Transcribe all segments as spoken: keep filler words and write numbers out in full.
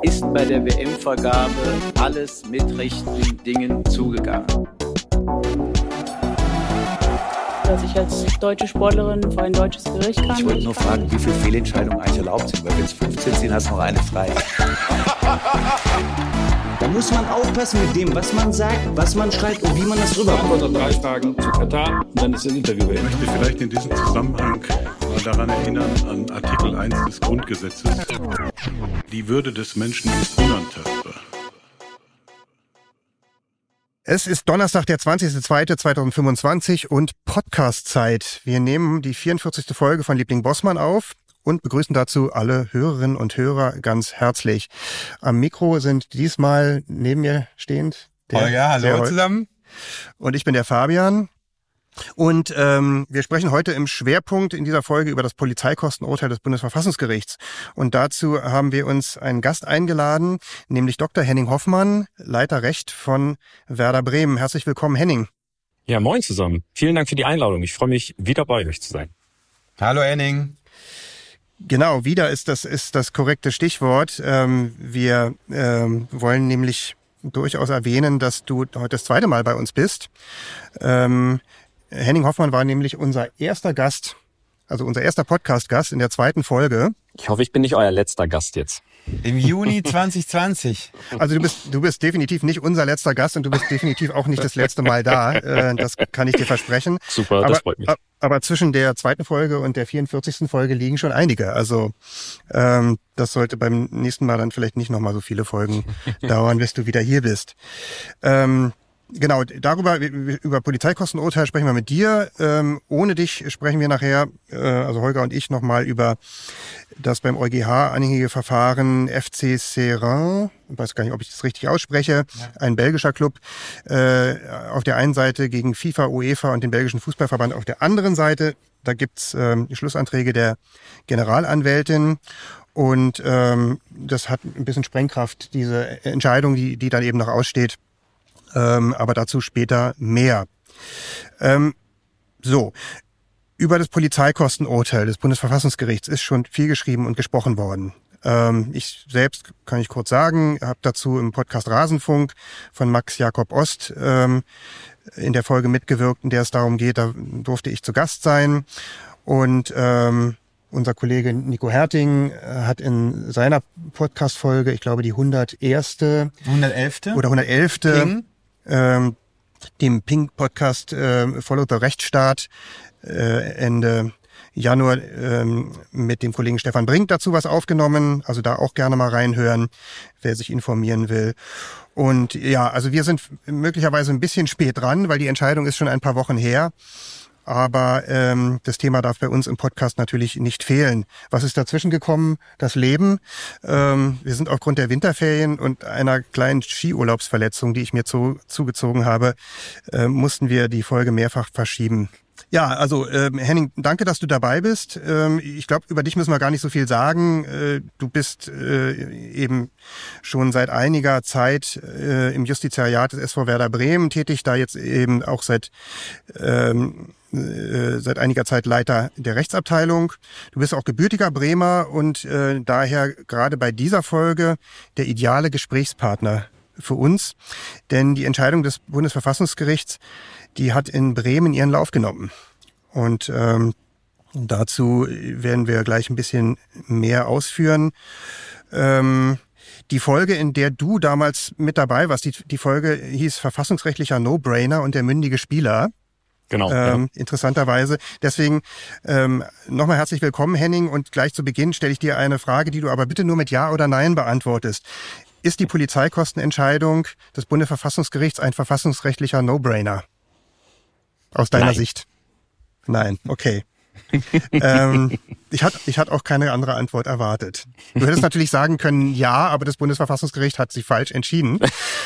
ist bei der W M-Vergabe alles mit rechten Dingen zugegangen. Dass ich als deutsche Sportlerin vor ein deutsches Gericht kann. Ich wollte nur fragen, wie viele Fehlentscheidungen eigentlich erlaubt sind, weil wenn es fünfzehn sind, hast du noch eine frei. Da muss man aufpassen mit dem, was man sagt, was man schreibt und wie man das rüberkommt. Oder drei Fragen zu Katar und dann ist das Interview beendet. Ich möchte vielleicht in diesem Zusammenhang mal daran erinnern, an Artikel eins des Grundgesetzes. Die Würde des Menschen ist unantastbar. Es ist Donnerstag, der zwanzigster zweiter zweitausendfünfundzwanzig und Podcast-Zeit. Wir nehmen die vierundvierzigste Folge von Liebling Bossmann auf und begrüßen dazu alle Hörerinnen und Hörer ganz herzlich. Am Mikro sind diesmal neben mir stehend der Holger, hallo Hol- zusammen. Und ich bin der Fabian. Und ähm, wir sprechen heute im Schwerpunkt in dieser Folge über das Polizeikostenurteil des Bundesverfassungsgerichts. Und dazu haben wir uns einen Gast eingeladen, nämlich Doktor Henning Hoffmann, Leiter Recht von Werder Bremen. Herzlich willkommen, Henning. Ja, moin zusammen. Vielen Dank für die Einladung. Ich freue mich, wieder bei euch zu sein. Hallo Henning. Genau, wieder ist das ist das korrekte Stichwort. Ähm, wir ähm, wollen nämlich durchaus erwähnen, dass du heute das zweite Mal bei uns bist. Ähm, Henning Hoffmann war nämlich unser erster Gast, also unser erster Podcast-Gast in der zweiten Folge. Ich hoffe, ich bin nicht euer letzter Gast jetzt. Im Juni zwanzig zwanzig. Also du bist du bist definitiv nicht unser letzter Gast und du bist definitiv auch nicht das letzte Mal da. Äh, das kann ich dir versprechen. Super, aber, das freut mich. Aber zwischen der zweiten Folge und der vierundvierzigsten Folge liegen schon einige. Also ähm, das sollte beim nächsten Mal dann vielleicht nicht nochmal so viele Folgen dauern, bis du wieder hier bist. Ähm, Genau, darüber, über Polizeikostenurteil sprechen wir mit dir. Ähm, ohne dich sprechen wir nachher, äh, also Holger und ich, nochmal über das beim EuGH anhängige Verfahren F C Seraing. Ich weiß gar nicht, ob ich das richtig ausspreche. Ja. Ein belgischer Club äh, auf der einen Seite gegen FIFA, UEFA und den belgischen Fußballverband auf der anderen Seite. Da gibt's ähm, die Schlussanträge der Generalanwältin. Und ähm, das hat ein bisschen Sprengkraft, diese Entscheidung, die, die dann eben noch aussteht. Ähm, aber dazu später mehr. Ähm, so, über das Polizeikostenurteil des Bundesverfassungsgerichts ist schon viel geschrieben und gesprochen worden. Ähm, ich selbst, kann ich kurz sagen, habe dazu im Podcast Rasenfunk von Max Jakob Ost ähm, in der Folge mitgewirkt, in der es darum geht, da durfte ich zu Gast sein. Und ähm, unser Kollege Nico Herting hat in seiner Podcast-Folge, ich glaube die hunderterste hundertelfte oder hundertelfte Ping. Ähm, dem Ping-Podcast äh, Follow the Rechtsstaat äh, Ende Januar ähm, mit dem Kollegen Stefan Brink dazu was aufgenommen. Also da auch gerne mal reinhören, wer sich informieren will. Und ja, also wir sind möglicherweise ein bisschen spät dran, weil die Entscheidung ist schon ein paar Wochen her. Aber ähm, das Thema darf bei uns im Podcast natürlich nicht fehlen. Was ist dazwischen gekommen? Das Leben. Ähm, wir sind aufgrund der Winterferien und einer kleinen Skiurlaubsverletzung, die ich mir zu, zugezogen habe, äh, mussten wir die Folge mehrfach verschieben. Ja, also ähm, Henning, danke, dass du dabei bist. Ähm, ich glaube, über dich müssen wir gar nicht so viel sagen. Äh, du bist äh, eben schon seit einiger Zeit äh, im Justizariat des S V Werder Bremen tätig, da jetzt eben auch seit ähm, äh, seit einiger Zeit Leiter der Rechtsabteilung. Du bist auch gebürtiger Bremer und äh, daher gerade bei dieser Folge der ideale Gesprächspartner für uns, denn die Entscheidung des Bundesverfassungsgerichts, die hat in Bremen ihren Lauf genommen. Und ähm, dazu werden wir gleich ein bisschen mehr ausführen. Ähm, die Folge, in der du damals mit dabei warst, die, die Folge hieß Verfassungsrechtlicher No-Brainer und der mündige Spieler. Genau. Ähm, ja. Interessanterweise. Deswegen ähm, nochmal herzlich willkommen, Henning. Und gleich zu Beginn stelle ich dir eine Frage, die du aber bitte nur mit Ja oder Nein beantwortest. Ist die Polizeikostenentscheidung des Bundesverfassungsgerichts ein verfassungsrechtlicher No-Brainer? Aus deiner Nein. Sicht? Nein, okay. ähm, ich hatte ich hatte auch keine andere Antwort erwartet. Du hättest natürlich sagen können, ja, aber das Bundesverfassungsgericht hat sich falsch entschieden.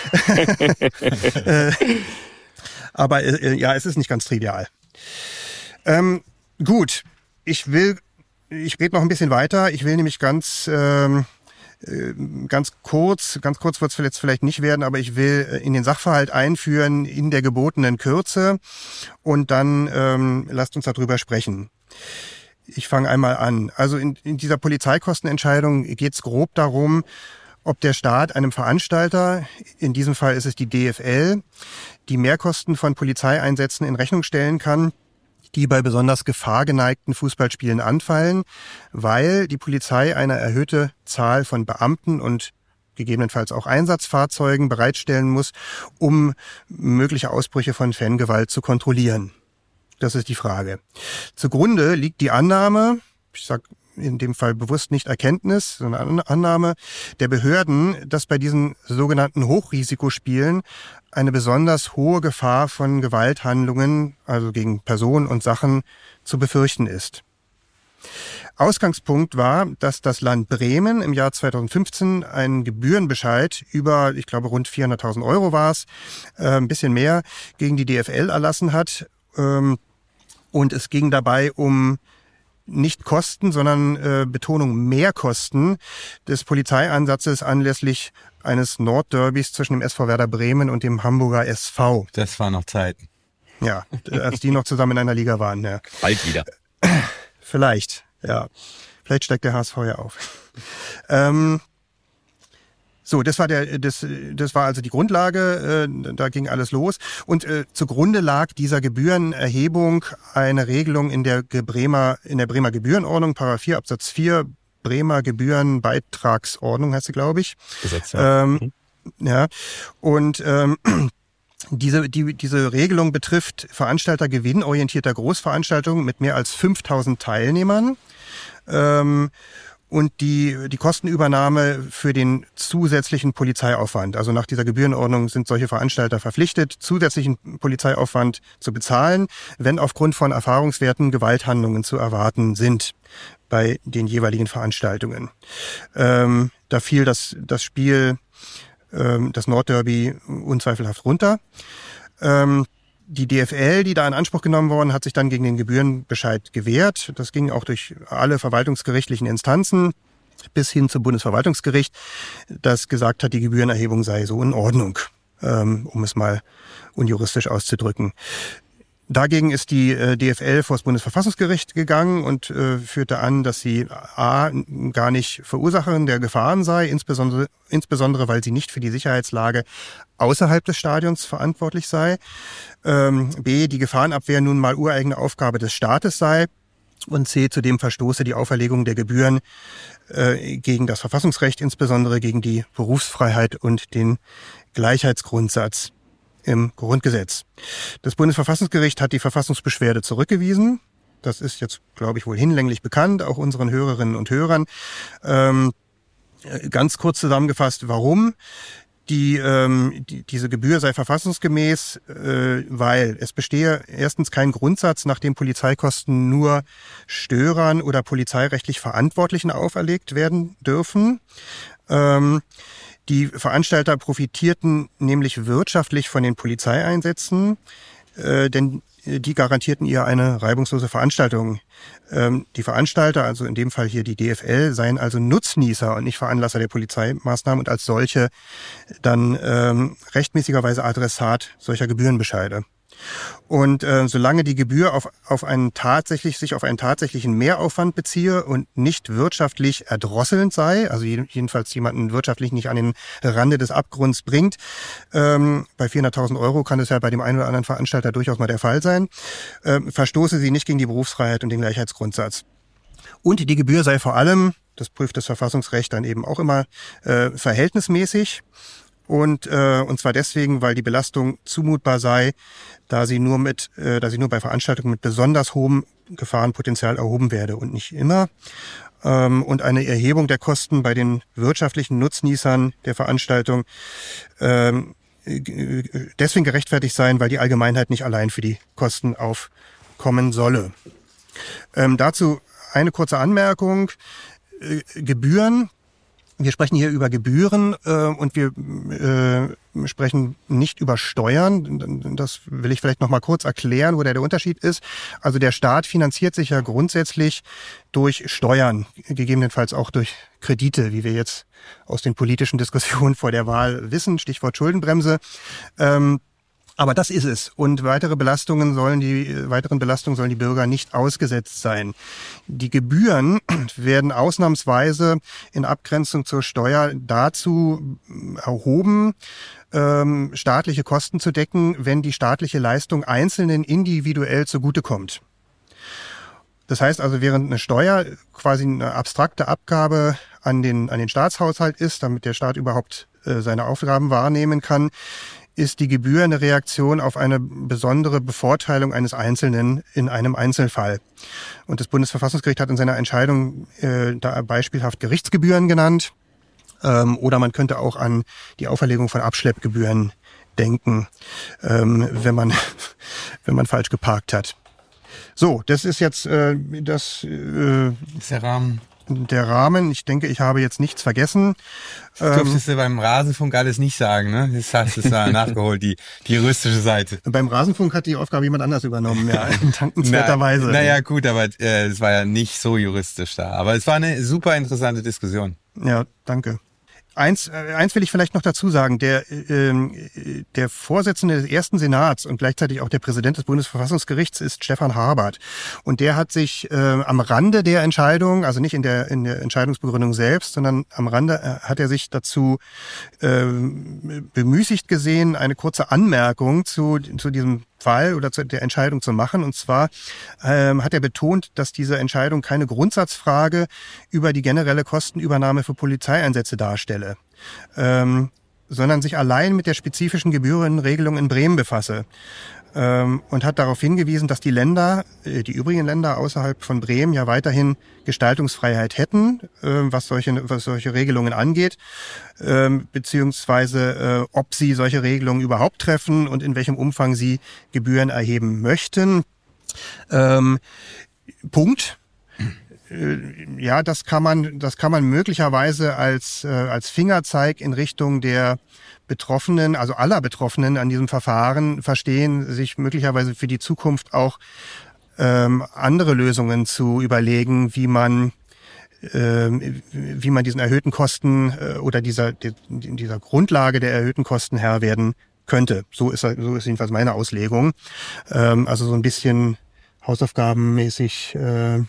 äh, aber äh, ja, es ist nicht ganz trivial. Ähm, gut, ich will, ich rede noch ein bisschen weiter. Ich will nämlich ganz... Ähm, Ganz kurz, ganz kurz wird es jetzt vielleicht nicht werden, aber ich will in den Sachverhalt einführen in der gebotenen Kürze und dann ähm, lasst uns darüber sprechen. Ich fange einmal an. Also in, in dieser Polizeikostenentscheidung geht es grob darum, ob der Staat einem Veranstalter, in diesem Fall ist es die D F L, die Mehrkosten von Polizeieinsätzen in Rechnung stellen kann, die bei besonders gefahrgeneigten Fußballspielen anfallen, weil die Polizei eine erhöhte Zahl von Beamten und gegebenenfalls auch Einsatzfahrzeugen bereitstellen muss, um mögliche Ausbrüche von Fangewalt zu kontrollieren. Das ist die Frage. Zugrunde liegt die Annahme, ich sage in dem Fall bewusst nicht Erkenntnis, sondern Annahme der Behörden, dass bei diesen sogenannten Hochrisikospielen eine besonders hohe Gefahr von Gewalthandlungen, also gegen Personen und Sachen, zu befürchten ist. Ausgangspunkt war, dass das Land Bremen im Jahr zweitausendfünfzehn einen Gebührenbescheid über, ich glaube, rund vierhunderttausend Euro war es, äh, ein bisschen mehr, gegen die D F L erlassen hat. Ähm, und es ging dabei um nicht Kosten, sondern äh, Betonung Mehrkosten des Polizeieinsatzes anlässlich eines Nordderbys zwischen dem S V Werder Bremen und dem Hamburger S V. Das waren noch Zeiten. Ja, als die noch zusammen in einer Liga waren. Ja. Bald wieder. Vielleicht, ja. Vielleicht steigt der H S V ja auf. ähm, So, das war der, das, das war also die Grundlage. Äh, da ging alles los. Und äh, zugrunde lag dieser Gebührenerhebung eine Regelung in der Bremer, in der Bremer Gebührenordnung, Paragraph vier Absatz vier, Bremer Gebührenbeitragsordnung heißt sie, glaube ich. Gesetz, ja. Ähm, mhm. Ja. Und ähm, diese, die, diese Regelung betrifft Veranstalter gewinnorientierter Großveranstaltungen mit mehr als fünftausend Teilnehmern. Ähm, Und die, die Kostenübernahme für den zusätzlichen Polizeiaufwand. Also nach dieser Gebührenordnung sind solche Veranstalter verpflichtet, zusätzlichen Polizeiaufwand zu bezahlen, wenn aufgrund von Erfahrungswerten Gewalthandlungen zu erwarten sind bei den jeweiligen Veranstaltungen. Ähm, da fiel das, das Spiel, ähm, das Nordderby unzweifelhaft runter. Ähm, Die D F L, die da in Anspruch genommen worden, hat sich dann gegen den Gebührenbescheid gewehrt. Das ging auch durch alle verwaltungsgerichtlichen Instanzen bis hin zum Bundesverwaltungsgericht, das gesagt hat, die Gebührenerhebung sei so in Ordnung, ähm, um es mal unjuristisch auszudrücken. Dagegen ist die äh, D F L vor das Bundesverfassungsgericht gegangen und äh, führte an, dass sie a. gar nicht Verursacherin der Gefahren sei, insbesondere, insbesondere weil sie nicht für die Sicherheitslage außerhalb des Stadions verantwortlich sei, ähm, b. die Gefahrenabwehr nun mal ureigene Aufgabe des Staates sei und c. zudem verstoße die Auferlegung der Gebühren äh, gegen das Verfassungsrecht, insbesondere gegen die Berufsfreiheit und den Gleichheitsgrundsatz im Grundgesetz. Das Bundesverfassungsgericht hat die Verfassungsbeschwerde zurückgewiesen. Das ist jetzt, glaube ich, wohl hinlänglich bekannt, auch unseren Hörerinnen und Hörern. Ähm, ganz kurz zusammengefasst, warum? Die, ähm, die, diese Gebühr sei verfassungsgemäß, äh, weil es bestehe erstens kein Grundsatz, nach dem Polizeikosten nur Störern oder polizeirechtlich Verantwortlichen auferlegt werden dürfen. Ähm, Die Veranstalter profitierten nämlich wirtschaftlich von den Polizeieinsätzen, äh, denn die garantierten ihr eine reibungslose Veranstaltung. Ähm, die Veranstalter, also in dem Fall hier die D F L, seien also Nutznießer und nicht Veranlasser der Polizeimaßnahmen und als solche dann ähm, rechtmäßigerweise Adressat solcher Gebührenbescheide. Und äh, solange die Gebühr auf, auf einen tatsächlich, sich auf einen tatsächlichen Mehraufwand beziehe und nicht wirtschaftlich erdrosselnd sei, also jedenfalls jemanden wirtschaftlich nicht an den Rande des Abgrunds bringt, ähm, bei vierhunderttausend Euro kann es ja bei dem einen oder anderen Veranstalter durchaus mal der Fall sein, äh, verstoße sie nicht gegen die Berufsfreiheit und den Gleichheitsgrundsatz. Und die Gebühr sei vor allem, das prüft das Verfassungsrecht dann eben auch immer, äh, verhältnismäßig. Und äh, und zwar deswegen, weil die Belastung zumutbar sei, da sie nur mit, äh, da sie nur bei Veranstaltungen mit besonders hohem Gefahrenpotenzial erhoben werde und nicht immer. Ähm, und eine Erhebung der Kosten bei den wirtschaftlichen Nutznießern der Veranstaltung ähm, deswegen gerechtfertigt sein, weil die Allgemeinheit nicht allein für die Kosten aufkommen solle. Ähm, dazu eine kurze Anmerkung: äh, Gebühren. Wir sprechen hier über Gebühren äh, und wir äh, sprechen nicht über Steuern. Das will ich vielleicht noch mal kurz erklären, wo der, der Unterschied ist. Also der Staat finanziert sich ja grundsätzlich durch Steuern, gegebenenfalls auch durch Kredite, wie wir jetzt aus den politischen Diskussionen vor der Wahl wissen, Stichwort Schuldenbremse. Ähm, Aber das ist es. Und weitere Belastungen sollen die, weiteren Belastungen sollen die Bürger nicht ausgesetzt sein. Die Gebühren werden ausnahmsweise in Abgrenzung zur Steuer dazu erhoben, ähm, staatliche Kosten zu decken, wenn die staatliche Leistung Einzelnen individuell zugutekommt. Das heißt also, während eine Steuer quasi eine abstrakte Abgabe an den, an den Staatshaushalt ist, damit der Staat überhaupt äh, seine Aufgaben wahrnehmen kann, ist die Gebühr eine Reaktion auf eine besondere Bevorteilung eines Einzelnen in einem Einzelfall. Und das Bundesverfassungsgericht hat in seiner Entscheidung äh, da beispielhaft Gerichtsgebühren genannt. Ähm, oder man könnte auch an die Auferlegung von Abschleppgebühren denken, ähm, wenn man, wenn man falsch geparkt hat. So, das ist jetzt äh, das, äh, das ist der Rahmen. Der Rahmen. Ich denke, ich habe jetzt nichts vergessen. Das durftest du beim Rasenfunk alles nicht sagen, ne? Das hast du da nachgeholt, die, die juristische Seite. Beim Rasenfunk hat die Aufgabe jemand anders übernommen, ja, dankenswerterweise. Na, naja, gut, aber äh, es war ja nicht so juristisch da. Aber es war eine super interessante Diskussion. Ja, danke. Eins, äh, eins will ich vielleicht noch dazu sagen. Der, äh, der Vorsitzende des ersten Senats und gleichzeitig auch der Präsident des Bundesverfassungsgerichts ist Stefan Harbert. Und der hat sich äh, am Rande der Entscheidung, also nicht in der, in der Entscheidungsbegründung selbst, sondern am Rande äh, hat er sich dazu äh, bemüßigt gesehen, eine kurze Anmerkung zu, zu diesem Fall oder zu der Entscheidung zu machen. Und zwar ähm, hat er betont, dass diese Entscheidung keine Grundsatzfrage über die generelle Kostenübernahme für Polizeieinsätze darstelle, ähm, sondern sich allein mit der spezifischen Gebührenregelung in Bremen befasse. Ähm, und hat darauf hingewiesen, dass die Länder, äh, die übrigen Länder außerhalb von Bremen ja weiterhin Gestaltungsfreiheit hätten, äh, was solche, was solche Regelungen angeht, ähm, beziehungsweise äh, ob sie solche Regelungen überhaupt treffen und in welchem Umfang sie Gebühren erheben möchten. Ähm, Punkt. Ja, das kann man, das kann man möglicherweise als, äh, als Fingerzeig in Richtung der Betroffenen, also aller Betroffenen an diesem Verfahren verstehen, sich möglicherweise für die Zukunft auch ähm, andere Lösungen zu überlegen, wie man, ähm, wie man diesen erhöhten Kosten äh, oder dieser, die, dieser Grundlage der erhöhten Kosten Herr werden könnte. So ist, so ist jedenfalls meine Auslegung. Ähm, also so ein bisschen hausaufgabenmäßig äh,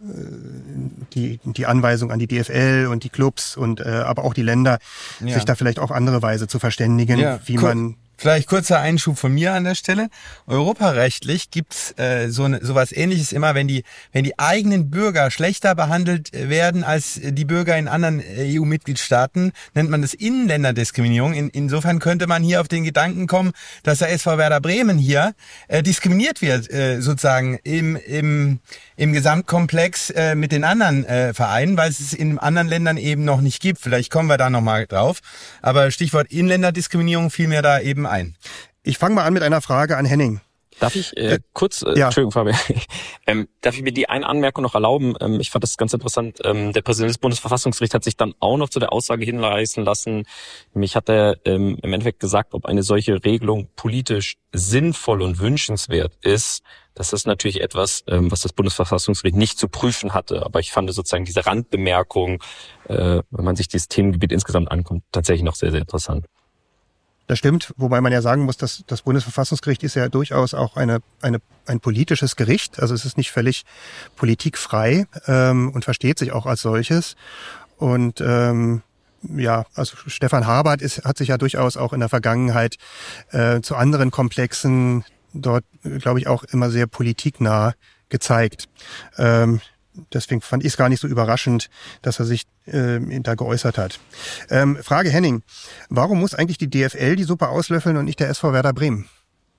die die Anweisung an die D F L und die Clubs und äh, aber auch die Länder, ja, sich da vielleicht auf andere Weise zu verständigen, ja, wie cool. man Vielleicht kurzer Einschub von mir an der Stelle. Europarechtlich gibt's äh, so ne, sowas Ähnliches immer, wenn die wenn die eigenen Bürger schlechter behandelt werden als die Bürger in anderen E U-Mitgliedstaaten, nennt man das Inländerdiskriminierung. In, insofern könnte man hier auf den Gedanken kommen, dass der S V Werder Bremen hier äh, diskriminiert wird, äh, sozusagen im im im Gesamtkomplex äh, mit den anderen äh, Vereinen, weil es es in anderen Ländern eben noch nicht gibt. Vielleicht kommen wir da nochmal drauf. Aber Stichwort Inländerdiskriminierung fiel mir da eben ein. Ich fange mal an mit einer Frage an Henning. Darf ich äh, kurz, äh, ja. Entschuldigung Fabian, ähm, darf ich mir die eine Anmerkung noch erlauben? Ähm, ich fand das ganz interessant. Ähm, der Präsident des Bundesverfassungsgerichts hat sich dann auch noch zu der Aussage hinreißen lassen. Mich hat er ähm, im Endeffekt gesagt, ob eine solche Regelung politisch sinnvoll und wünschenswert ist. Das ist natürlich etwas, ähm, was das Bundesverfassungsgericht nicht zu prüfen hatte. Aber ich fand sozusagen diese Randbemerkung, äh, wenn man sich dieses Themengebiet insgesamt anguckt, tatsächlich noch sehr, sehr interessant. Das stimmt, wobei man ja sagen muss, dass das Bundesverfassungsgericht ist ja durchaus auch eine, eine, ein politisches Gericht. Also es ist nicht völlig politikfrei ähm, und versteht sich auch als solches. Und ähm, ja, also Stefan Harbert ist, hat sich ja durchaus auch in der Vergangenheit äh, zu anderen Komplexen dort, glaube ich, auch immer sehr politiknah gezeigt. Ähm, Deswegen fand ich es gar nicht so überraschend, dass er sich äh, da geäußert hat. Ähm, Frage Henning, warum muss eigentlich die D F L die Suppe auslöffeln und nicht der S V Werder Bremen?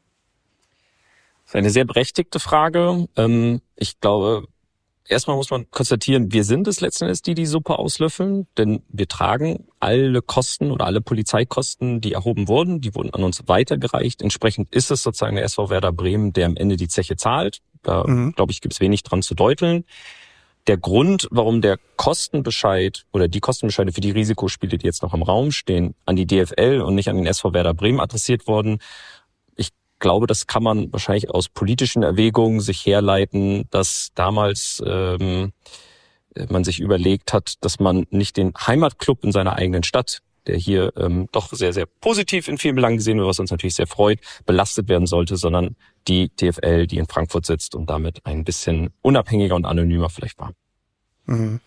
Das ist eine sehr berechtigte Frage. Ähm, ich glaube, erstmal muss man konstatieren, wir sind es letzten Endes, die die Suppe auslöffeln, denn wir tragen alle Kosten oder alle Polizeikosten, die erhoben wurden, die wurden an uns weitergereicht. Entsprechend ist es sozusagen der S V Werder Bremen, der am Ende die Zeche zahlt. Da, mhm. glaube ich, gibt es wenig dran zu deuteln. Der Grund, warum der Kostenbescheid oder die Kostenbescheide für die Risikospiele, die jetzt noch im Raum stehen, an die D F L und nicht an den S V Werder Bremen adressiert wurden, ich glaube, das kann man wahrscheinlich aus politischen Erwägungen sich herleiten, dass damals ähm, man sich überlegt hat, dass man nicht den Heimatclub in seiner eigenen Stadt der hier ähm, doch sehr, sehr positiv in vielen Belangen gesehen wird, was uns natürlich sehr freut, belastet werden sollte, sondern die D F L, die in Frankfurt sitzt und damit ein bisschen unabhängiger und anonymer vielleicht war. Mhm.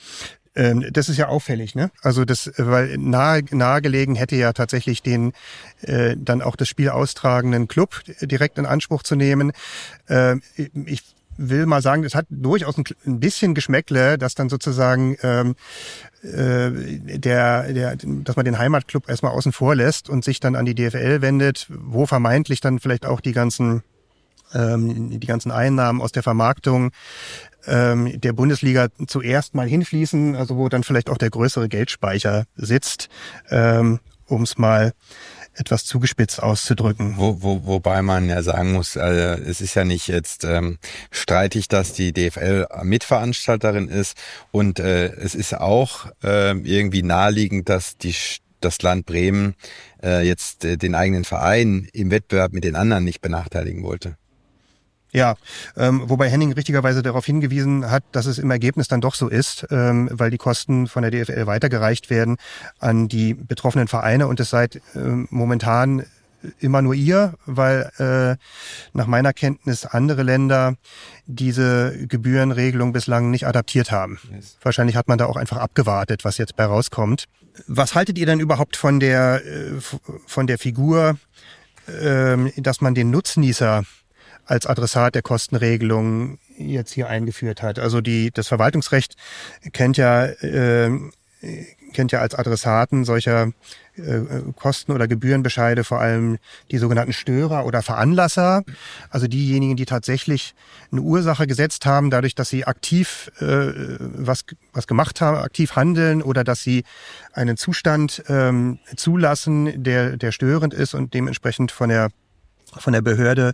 Das ist ja auffällig, ne? Also das, weil nahe, nahegelegen hätte ja tatsächlich den äh, dann auch das Spiel austragenden Club direkt in Anspruch zu nehmen. Äh, ich will mal sagen, es hat durchaus ein, ein bisschen Geschmäckle, dass dann sozusagen ähm, äh, der, der, dass man den Heimatclub erstmal außen vor lässt und sich dann an die D F L wendet, wo vermeintlich dann vielleicht auch die ganzen ähm, die ganzen Einnahmen aus der Vermarktung ähm, der Bundesliga zuerst mal hinfließen, also wo dann vielleicht auch der größere Geldspeicher sitzt, ähm, um es mal etwas zugespitzt auszudrücken. Wo, wo, wobei man ja sagen muss, also es ist ja nicht jetzt ähm, streitig, dass die D F L Mitveranstalterin ist und äh, es ist auch äh, irgendwie naheliegend, dass die das Land Bremen äh, jetzt äh, den eigenen Verein im Wettbewerb mit den anderen nicht benachteiligen wollte. Ja, ähm, wobei Henning richtigerweise darauf hingewiesen hat, dass es im Ergebnis dann doch so ist, ähm, weil die Kosten von der D F L weitergereicht werden an die betroffenen Vereine und es seid ähm, momentan immer nur ihr, weil äh, nach meiner Kenntnis andere Länder diese Gebührenregelung bislang nicht adaptiert haben. Yes. Wahrscheinlich hat man da auch einfach abgewartet, was jetzt bei rauskommt. Was haltet ihr denn überhaupt von der äh, von der Figur, äh, dass man den Nutznießer als Adressat der Kostenregelung jetzt hier eingeführt hat? Also die das Verwaltungsrecht kennt ja äh, kennt ja als Adressaten solcher äh, Kosten- oder Gebührenbescheide vor allem die sogenannten Störer oder Veranlasser, also diejenigen, die tatsächlich eine Ursache gesetzt haben, dadurch, dass sie aktiv äh, was was gemacht haben, aktiv handeln oder dass sie einen Zustand ähm, zulassen, der der störend ist und dementsprechend von der von der Behörde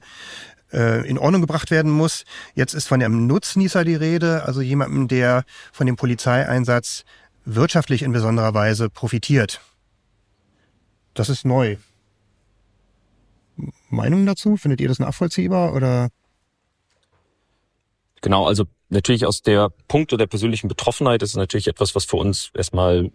in Ordnung gebracht werden muss. Jetzt ist von einem Nutznießer die Rede, also jemandem, der von dem Polizeieinsatz wirtschaftlich in besonderer Weise profitiert. Das ist neu. Meinung dazu? Findet ihr das nachvollziehbar oder? Genau, also natürlich aus der Punkte der persönlichen Betroffenheit ist es natürlich etwas, was für uns erstmal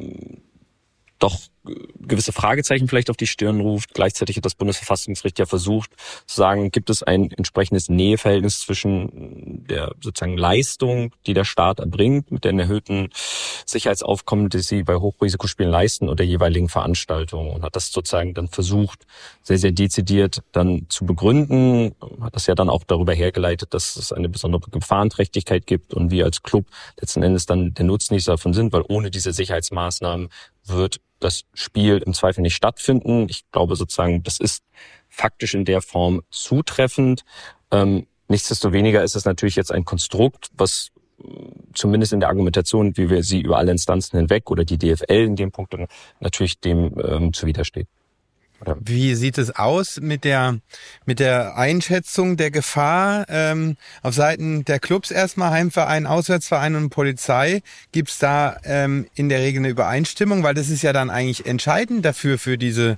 doch gewisse Fragezeichen vielleicht auf die Stirn ruft. Gleichzeitig hat das Bundesverfassungsgericht ja versucht zu sagen, gibt es ein entsprechendes Näheverhältnis zwischen der sozusagen Leistung, die der Staat erbringt, mit den erhöhten Sicherheitsaufkommen, die sie bei Hochrisikospielen leisten und der jeweiligen Veranstaltung, und hat das sozusagen dann versucht, sehr, sehr dezidiert dann zu begründen, hat das ja dann auch darüber hergeleitet, dass es eine besondere Gefahrenträchtigkeit gibt und wir als Club letzten Endes dann der Nutznießer davon sind, weil ohne diese Sicherheitsmaßnahmen wird das Spiel im Zweifel nicht stattfinden. Ich glaube sozusagen, das ist faktisch in der Form zutreffend. Ähm, nichtsdestoweniger ist es natürlich jetzt ein Konstrukt, was zumindest in der Argumentation, wie wir sie über alle Instanzen hinweg oder die D F L in dem Punkt natürlich dem ähm, zuwidersteht. Oder? Wie sieht es aus mit der mit der Einschätzung der Gefahr ähm, auf Seiten der Clubs erstmal, Heimverein, Auswärtsverein und Polizei? Gibt es da ähm, in der Regel eine Übereinstimmung? Weil das ist ja dann eigentlich entscheidend dafür für diese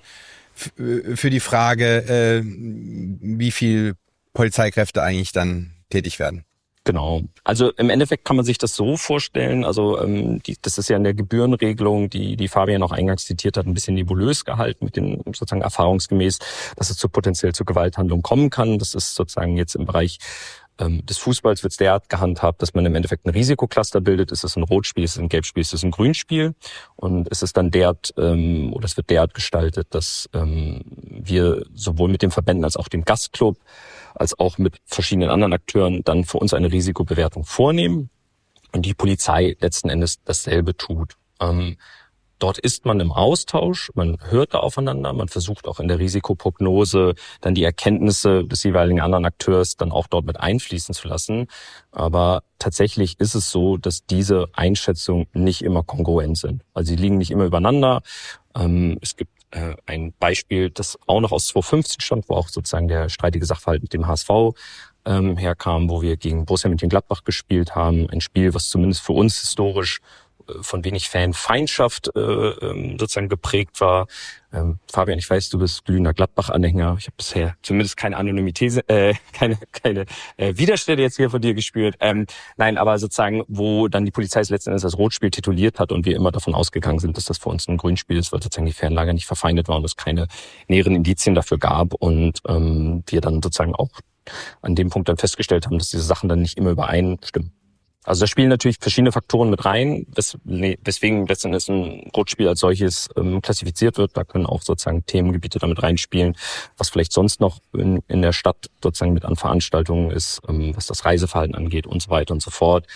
für die Frage, äh, wie viel Polizeikräfte eigentlich dann tätig werden. Genau. Also im Endeffekt kann man sich das so vorstellen, also ähm, die, das ist ja in der Gebührenregelung, die die Fabian auch eingangs zitiert hat, ein bisschen nebulös gehalten, mit den sozusagen erfahrungsgemäß, dass es zu potenziell zu Gewalthandlungen kommen kann. Das ist sozusagen jetzt im Bereich ähm, des Fußballs wird es derart gehandhabt, dass man im Endeffekt ein Risikocluster bildet. Ist es ein Rotspiel, ist es ein Gelbspiel, ist es ein Grünspiel? Und es ist dann derart, ähm, oder es wird derart gestaltet, dass ähm, wir sowohl mit den Verbänden als auch dem Gastclub als auch mit verschiedenen anderen Akteuren dann für uns eine Risikobewertung vornehmen und die Polizei letzten Endes dasselbe tut. Ähm, dort ist man im Austausch, man hört da aufeinander, man versucht auch in der Risikoprognose dann die Erkenntnisse des jeweiligen anderen Akteurs dann auch dort mit einfließen zu lassen. Aber tatsächlich ist es so, dass diese Einschätzungen nicht immer kongruent sind. Also sie liegen nicht immer übereinander. Ähm, es gibt ein Beispiel, das auch noch aus zwanzig fünfzehn stammt, wo auch sozusagen der streitige Sachverhalt mit dem H S V ähm, herkam, wo wir gegen Borussia Mönchengladbach gespielt haben. Ein Spiel, was zumindest für uns historisch von wenig Fanfeindschaft äh, sozusagen geprägt war. Ähm, Fabian, ich weiß, du bist glühender Gladbach-Anhänger. Ich habe bisher zumindest keine Anonymität, äh, keine keine äh, Widerstände jetzt hier von dir gespürt. Ähm, nein, aber sozusagen, wo dann die Polizei es letzten Endes als Rotspiel tituliert hat und wir immer davon ausgegangen sind, dass das für uns ein Grünspiel ist, weil sozusagen die Fanlager nicht verfeindet war und es keine näheren Indizien dafür gab und ähm, wir dann sozusagen auch an dem Punkt dann festgestellt haben, dass diese Sachen dann nicht immer übereinstimmen. Also da spielen natürlich verschiedene Faktoren mit rein, wes- nee, weswegen letztendlich ein Rotspiel als solches ähm, klassifiziert wird. Da können auch sozusagen Themengebiete damit reinspielen, was vielleicht sonst noch in, in der Stadt sozusagen mit an Veranstaltungen ist, ähm, was das Reiseverhalten angeht und so weiter und so fort.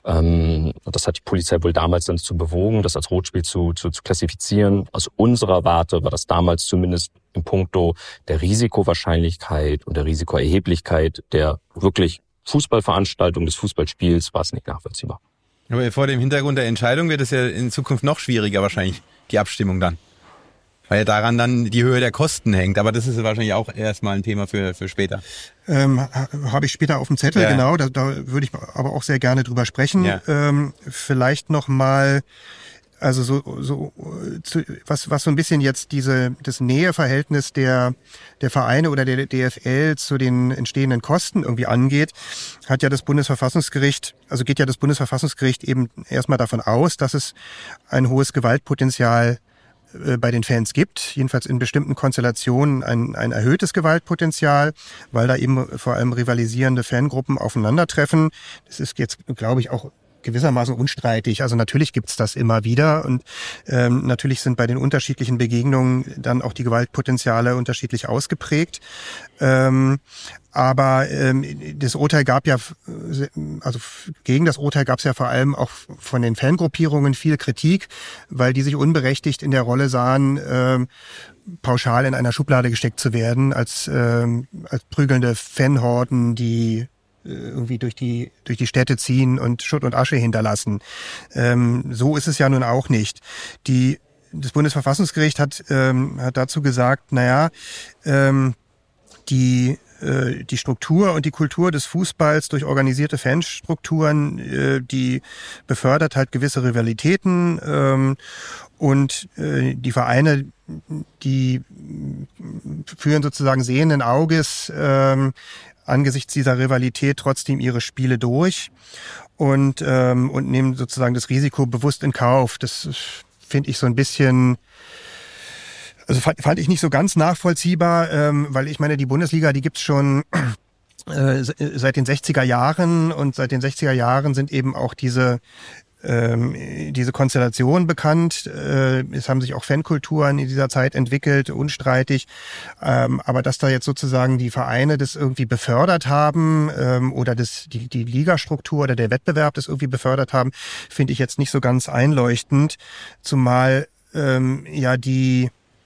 Ähm, das hat die Polizei wohl damals dann zu bewogen, das als Rotspiel zu, zu, zu klassifizieren. Aus unserer Warte war das damals zumindest im Puncto der Risikowahrscheinlichkeit und der Risikoerheblichkeit der wirklich Fußballveranstaltung des Fußballspiels war es nicht nachvollziehbar. Aber vor dem Hintergrund der Entscheidung wird es ja in Zukunft noch schwieriger wahrscheinlich, die Abstimmung dann. Weil ja daran dann die Höhe der Kosten hängt. Aber das ist wahrscheinlich auch erstmal ein Thema für, für später. Ähm, habe ich später auf dem Zettel, ja. genau. Da, da würde ich aber auch sehr gerne drüber sprechen. Ja. Ähm, vielleicht noch mal, also so, so zu, was, was so ein bisschen jetzt diese das Näheverhältnis der der Vereine oder der D F L zu den entstehenden Kosten irgendwie angeht, hat ja das Bundesverfassungsgericht, also geht ja das Bundesverfassungsgericht eben erstmal davon aus, dass es ein hohes Gewaltpotenzial bei den Fans gibt, jedenfalls in bestimmten Konstellationen ein, ein erhöhtes Gewaltpotenzial, weil da eben vor allem rivalisierende Fangruppen aufeinandertreffen. Das ist jetzt, glaube ich, auch gewissermaßen unstreitig. Also natürlich gibt's das immer wieder und ähm, natürlich sind bei den unterschiedlichen Begegnungen dann auch die Gewaltpotenziale unterschiedlich ausgeprägt. Ähm, aber ähm, das Urteil gab ja, also gegen das Urteil gab es ja vor allem auch von den Fangruppierungen viel Kritik, weil die sich unberechtigt in der Rolle sahen, ähm, pauschal in einer Schublade gesteckt zu werden, als, ähm, als prügelnde Fanhorden, die irgendwie durch die durch die Städte ziehen und Schutt und Asche hinterlassen. Ähm, so ist es ja nun auch nicht. Die das Bundesverfassungsgericht hat ähm, hat dazu gesagt, naja, ähm, die äh, die Struktur und die Kultur des Fußballs durch organisierte Fanstrukturen, äh, die befördert halt gewisse Rivalitäten ähm, und äh, die Vereine, die führen sozusagen sehenden Auges ähm, angesichts dieser Rivalität trotzdem ihre Spiele durch und ähm, und nehmen sozusagen das Risiko bewusst in Kauf. Das finde ich so ein bisschen, also fand, fand ich nicht so ganz nachvollziehbar, ähm, weil ich meine, die Bundesliga, die gibt's schon äh, seit den sechziger Jahren und seit den sechziger Jahren sind eben auch diese ähm, diese Konstellation bekannt. Äh, es haben sich auch Fankulturen in dieser Zeit entwickelt, unstreitig. Ähm, aber dass da jetzt sozusagen die Vereine das irgendwie befördert haben ähm, oder das, die, die Ligastruktur oder der Wettbewerb das irgendwie befördert haben, finde ich jetzt nicht so ganz einleuchtend. Zumal ähm, ja die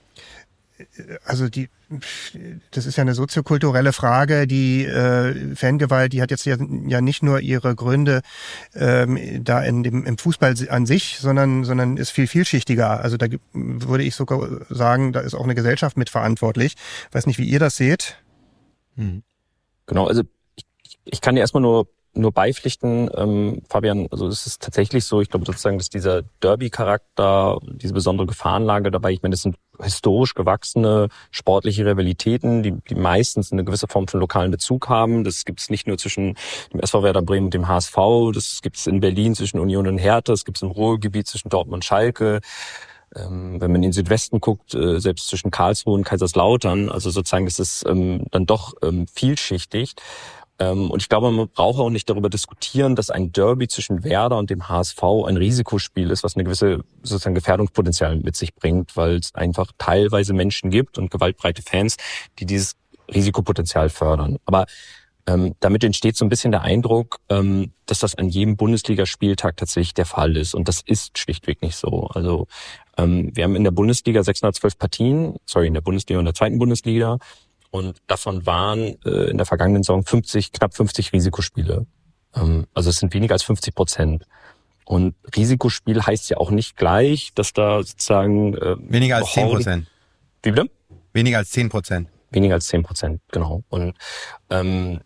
Also die, das ist ja eine soziokulturelle Frage. Die äh, Fangewalt, die hat jetzt ja, ja nicht nur ihre Gründe ähm, da in dem im Fußball an sich, sondern sondern ist viel vielschichtiger. Also da würde ich sogar sagen, da ist auch eine Gesellschaft mitverantwortlich. Ich weiß nicht, wie ihr das seht. Mhm. Genau, also ich, ich kann dir erstmal nur nur beipflichten, ähm, Fabian, also es ist tatsächlich so, ich glaube sozusagen, dass dieser Derby-Charakter, diese besondere Gefahrenlage dabei, ich meine, das sind historisch gewachsene sportliche Rivalitäten, die, die meistens eine gewisse Form von lokalen Bezug haben. Das gibt es nicht nur zwischen dem S V Werder Bremen und dem H S V, das gibt es in Berlin zwischen Union und Hertha, das gibt es im Ruhrgebiet zwischen Dortmund und Schalke. Ähm, wenn man in den Südwesten guckt, äh, selbst zwischen Karlsruhe und Kaiserslautern, also sozusagen, das ist ähm, dann doch ähm, vielschichtig. Und ich glaube, man braucht auch nicht darüber diskutieren, dass ein Derby zwischen Werder und dem H S V ein Risikospiel ist, was eine gewisse sozusagen Gefährdungspotenzial mit sich bringt, weil es einfach teilweise Menschen gibt und gewaltbereite Fans, die dieses Risikopotenzial fördern. Aber ähm, damit entsteht so ein bisschen der Eindruck, ähm, dass das an jedem Bundesligaspieltag tatsächlich der Fall ist. Und das ist schlichtweg nicht so. Also ähm, wir haben in der Bundesliga sechshundertzwölf Partien, sorry, in der Bundesliga und der zweiten Bundesliga. Und davon waren äh, in der vergangenen Saison fünfzig, knapp fünfzig Risikospiele. Ähm, also es sind weniger als fünfzig Prozent. Und Risikospiel heißt ja auch nicht gleich, dass da sozusagen... Äh, weniger als zehn Prozent. Wie bitte? Weniger als zehn Prozent. Weniger als zehn Prozent, genau. Und ähm,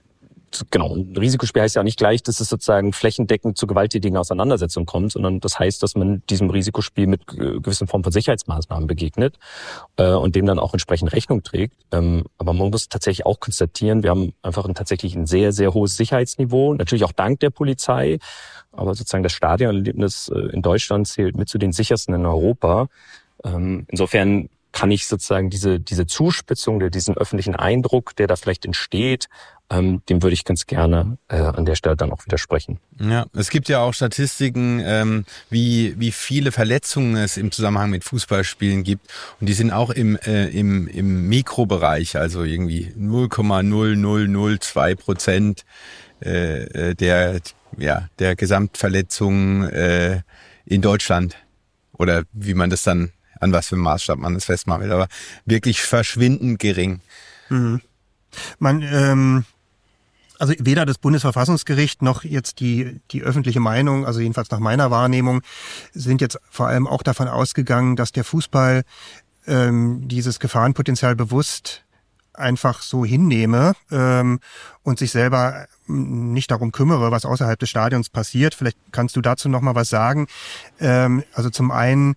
genau, ein Risikospiel heißt ja auch nicht gleich, dass es sozusagen flächendeckend zu gewalttätigen Auseinandersetzungen kommt, sondern das heißt, dass man diesem Risikospiel mit gewissen Formen von Sicherheitsmaßnahmen begegnet äh, und dem dann auch entsprechend Rechnung trägt. Ähm, aber man muss tatsächlich auch konstatieren, wir haben einfach ein, tatsächlich ein sehr, sehr hohes Sicherheitsniveau, natürlich auch dank der Polizei, aber sozusagen das Stadionerlebnis in Deutschland zählt mit zu den sichersten in Europa. Ähm, insofern kann ich sozusagen diese diese Zuspitzung, der diesen öffentlichen Eindruck, der da vielleicht entsteht, ähm, dem würde ich ganz gerne äh, an der Stelle dann auch widersprechen. Ja, es gibt ja auch Statistiken, ähm, wie wie viele Verletzungen es im Zusammenhang mit Fußballspielen gibt, und die sind auch im äh, im im Mikrobereich, also irgendwie null Komma null null null zwei Prozent äh, der ja der Gesamtverletzungen äh, in Deutschland, oder wie man das dann, an was für einem Maßstab man das festmachen will, aber wirklich verschwindend gering. Mhm. Man, ähm, also weder das Bundesverfassungsgericht noch jetzt die die öffentliche Meinung, also jedenfalls nach meiner Wahrnehmung, sind jetzt vor allem auch davon ausgegangen, dass der Fußball ähm, dieses Gefahrenpotenzial bewusst einfach so hinnehme ähm, und sich selber nicht darum kümmere, was außerhalb des Stadions passiert. Vielleicht kannst du dazu noch mal was sagen. Ähm, also zum einen,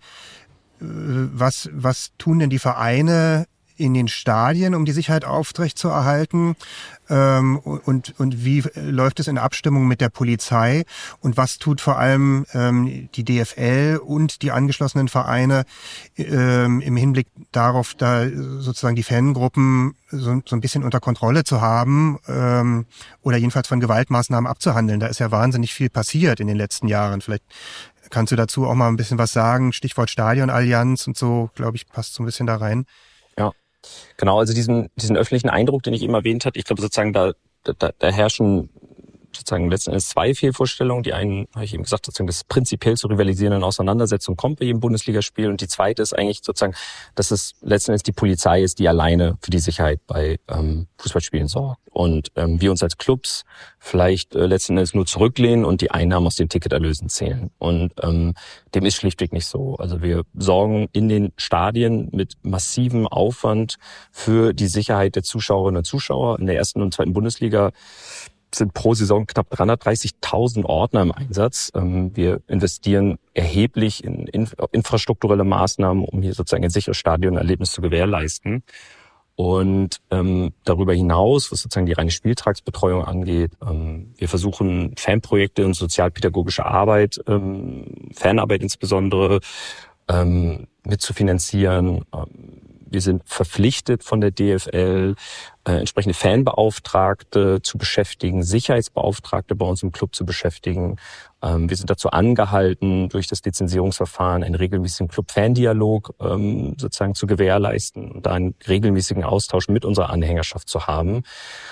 Was, was tun denn die Vereine in den Stadien, um die Sicherheit aufrechtzuerhalten? Ähm, und, und wie läuft es in Abstimmung mit der Polizei? Und was tut vor allem ähm, die D F L und die angeschlossenen Vereine ähm, im Hinblick darauf, da sozusagen die Fangruppen so, so ein bisschen unter Kontrolle zu haben ähm, oder jedenfalls von Gewaltmaßnahmen abzuhandeln? Da ist ja wahnsinnig viel passiert in den letzten Jahren. Vielleicht kannst du dazu auch mal ein bisschen was sagen? Stichwort Stadionallianz und so, glaube ich, passt so ein bisschen da rein. Ja, genau. Also diesen diesen öffentlichen Eindruck, den ich eben erwähnt habe, ich glaube sozusagen, da da, da herrschen sozusagen letzten Endes zwei Fehlvorstellungen. Die einen, habe ich eben gesagt, sozusagen, dass es prinzipiell zu rivalisierenden Auseinandersetzungen kommt bei jedem Bundesligaspiel. Und die zweite ist eigentlich sozusagen, dass es letzten Endes die Polizei ist, die alleine für die Sicherheit bei ähm, Fußballspielen sorgt. Und ähm, wir uns als Clubs vielleicht äh, letzten Endes nur zurücklehnen und die Einnahmen aus den Ticketerlösen zählen. Und ähm, dem ist schlichtweg nicht so. Also wir sorgen in den Stadien mit massivem Aufwand für die Sicherheit der Zuschauerinnen und Zuschauer. In der ersten und zweiten Bundesliga sind pro Saison knapp dreihundertdreißigtausend Ordner im Einsatz. Wir investieren erheblich in infrastrukturelle Maßnahmen, um hier sozusagen ein sicheres Stadionerlebnis zu gewährleisten. Und ähm, darüber hinaus, was sozusagen die reine Spieltagsbetreuung angeht, ähm, wir versuchen Fanprojekte und sozialpädagogische Arbeit, ähm, Fanarbeit insbesondere, ähm, mitzufinanzieren. Ähm, Wir sind verpflichtet von der D F L, äh, entsprechende Fanbeauftragte zu beschäftigen, Sicherheitsbeauftragte bei uns im Club zu beschäftigen. Ähm, wir sind dazu angehalten, durch das Lizenzierungsverfahren einen regelmäßigen Club-Fan-Dialog ähm, sozusagen zu gewährleisten und da einen regelmäßigen Austausch mit unserer Anhängerschaft zu haben.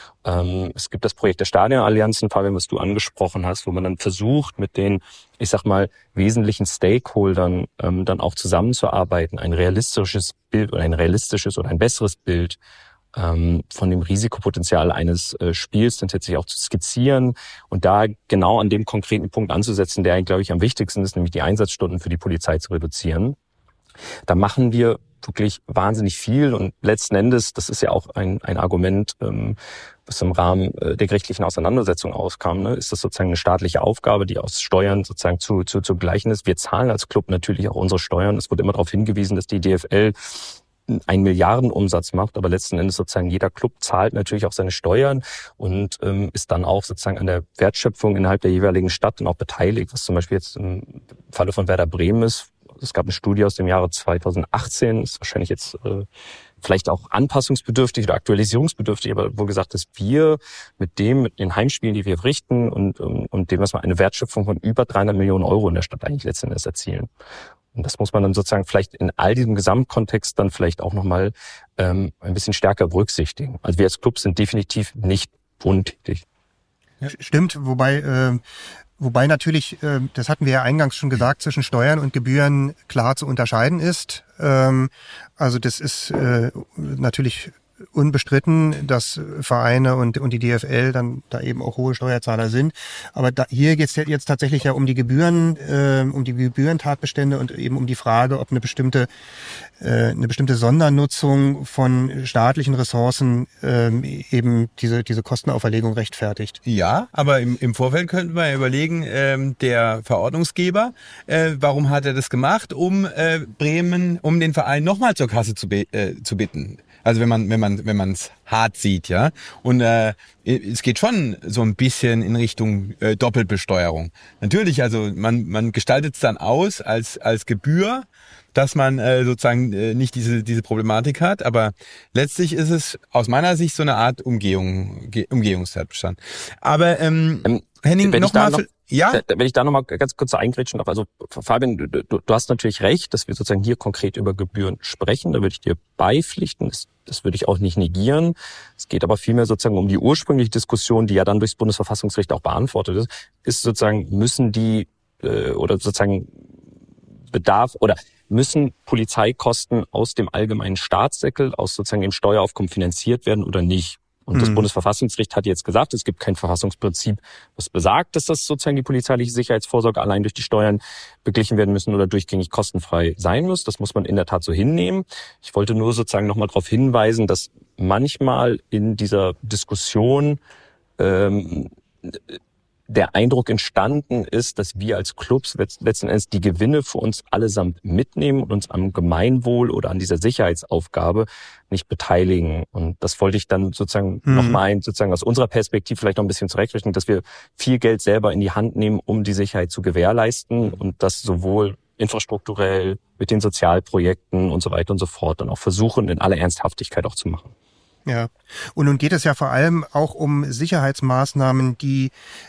Ähm, es gibt das Projekt der Stadionallianzen, Fabian, was du angesprochen hast, wo man dann versucht, mit den, ich sag mal, wesentlichen Stakeholdern ähm, dann auch zusammenzuarbeiten, ein realistisches Bild oder ein realistisches oder ein besseres Bild ähm, von dem Risikopotenzial eines äh, Spiels dann tatsächlich auch zu skizzieren und da genau an dem konkreten Punkt anzusetzen, der, glaube ich, am wichtigsten ist, nämlich die Einsatzstunden für die Polizei zu reduzieren. Da machen wir wirklich wahnsinnig viel und letzten Endes, das ist ja auch ein, ein Argument, ähm, was im Rahmen äh, der gerichtlichen Auseinandersetzung auskam, ne, ist das sozusagen eine staatliche Aufgabe, die aus Steuern sozusagen zu, zu, zu gleichen ist. Wir zahlen als Club natürlich auch unsere Steuern. Es wird immer darauf hingewiesen, dass die D F L einen Milliardenumsatz macht, aber letzten Endes sozusagen jeder Club zahlt natürlich auch seine Steuern und ähm, ist dann auch sozusagen an der Wertschöpfung innerhalb der jeweiligen Stadt dann auch beteiligt, was zum Beispiel jetzt im Falle von Werder Bremen ist. Es gab eine Studie aus dem Jahre zweitausendachtzehn, ist wahrscheinlich jetzt äh, vielleicht auch anpassungsbedürftig oder aktualisierungsbedürftig, aber wo gesagt ist, wir mit dem, mit den Heimspielen, die wir verrichten und, und dem, was wir eine Wertschöpfung von über dreihundert Millionen Euro in der Stadt eigentlich letzten Endes erzielen. Und das muss man dann sozusagen vielleicht in all diesem Gesamtkontext dann vielleicht auch nochmal ähm, ein bisschen stärker berücksichtigen. Also wir als Club sind definitiv nicht untätig. Ja, stimmt, wobei äh, wobei natürlich, äh, das hatten wir ja eingangs schon gesagt, zwischen Steuern und Gebühren klar zu unterscheiden ist. Ähm, also das ist äh, natürlich unbestritten, dass Vereine und, und die D F L dann da eben auch hohe Steuerzahler sind. Aber da, hier geht es jetzt tatsächlich ja um die Gebühren, äh, um die Gebührentatbestände und eben um die Frage, ob eine bestimmte, äh, eine bestimmte Sondernutzung von staatlichen Ressourcen äh, eben diese, diese Kostenauferlegung rechtfertigt. Ja, aber im, im Vorfeld könnten wir überlegen, ähm, der Verordnungsgeber, äh, warum hat er das gemacht, um äh, Bremen, um den Verein nochmal zur Kasse zu, be- äh, zu bitten. Also wenn man wenn man wenn man es hart sieht, ja. Und äh, es geht schon so ein bisschen in Richtung äh, Doppelbesteuerung. Natürlich, also man man gestaltet es dann aus als als Gebühr, dass man äh, sozusagen äh, nicht diese diese Problematik hat. Aber letztlich ist es aus meiner Sicht so eine Art Umgehung Ge- Umgehungstatbestand. Aber ähm, ähm Henning, nochmal. Noch, ja? Da, wenn ich da nochmal ganz kurz eingrätschen darf. Also Fabian, du, du, du hast natürlich recht, dass wir sozusagen hier konkret über Gebühren sprechen. Da würde ich dir beipflichten. Das, das würde ich auch nicht negieren. Es geht aber vielmehr sozusagen um die ursprüngliche Diskussion, die ja dann durchs Bundesverfassungsgericht auch beantwortet ist, ist sozusagen, müssen die äh, oder sozusagen Bedarf oder müssen Polizeikosten aus dem allgemeinen Staatssäckel, aus sozusagen dem Steueraufkommen finanziert werden oder nicht? Und das mhm. Bundesverfassungsgericht hat jetzt gesagt, es gibt kein Verfassungsprinzip, was besagt, dass das sozusagen die polizeiliche Sicherheitsvorsorge allein durch die Steuern beglichen werden müssen oder durchgängig kostenfrei sein muss. Das muss man in der Tat so hinnehmen. Ich wollte nur sozusagen nochmal darauf hinweisen, dass manchmal in dieser Diskussion ähm, der Eindruck entstanden ist, dass wir als Clubs letzten Endes die Gewinne für uns allesamt mitnehmen und uns am Gemeinwohl oder an dieser Sicherheitsaufgabe nicht beteiligen. Und das wollte ich dann sozusagen mhm. nochmal sozusagen aus unserer Perspektive vielleicht noch ein bisschen zurechtrechnen, dass wir viel Geld selber in die Hand nehmen, um die Sicherheit zu gewährleisten und das sowohl infrastrukturell mit den Sozialprojekten und so weiter und so fort dann auch versuchen, in aller Ernsthaftigkeit auch zu machen. Ja, und nun geht es ja vor allem auch um Sicherheitsmaßnahmen, die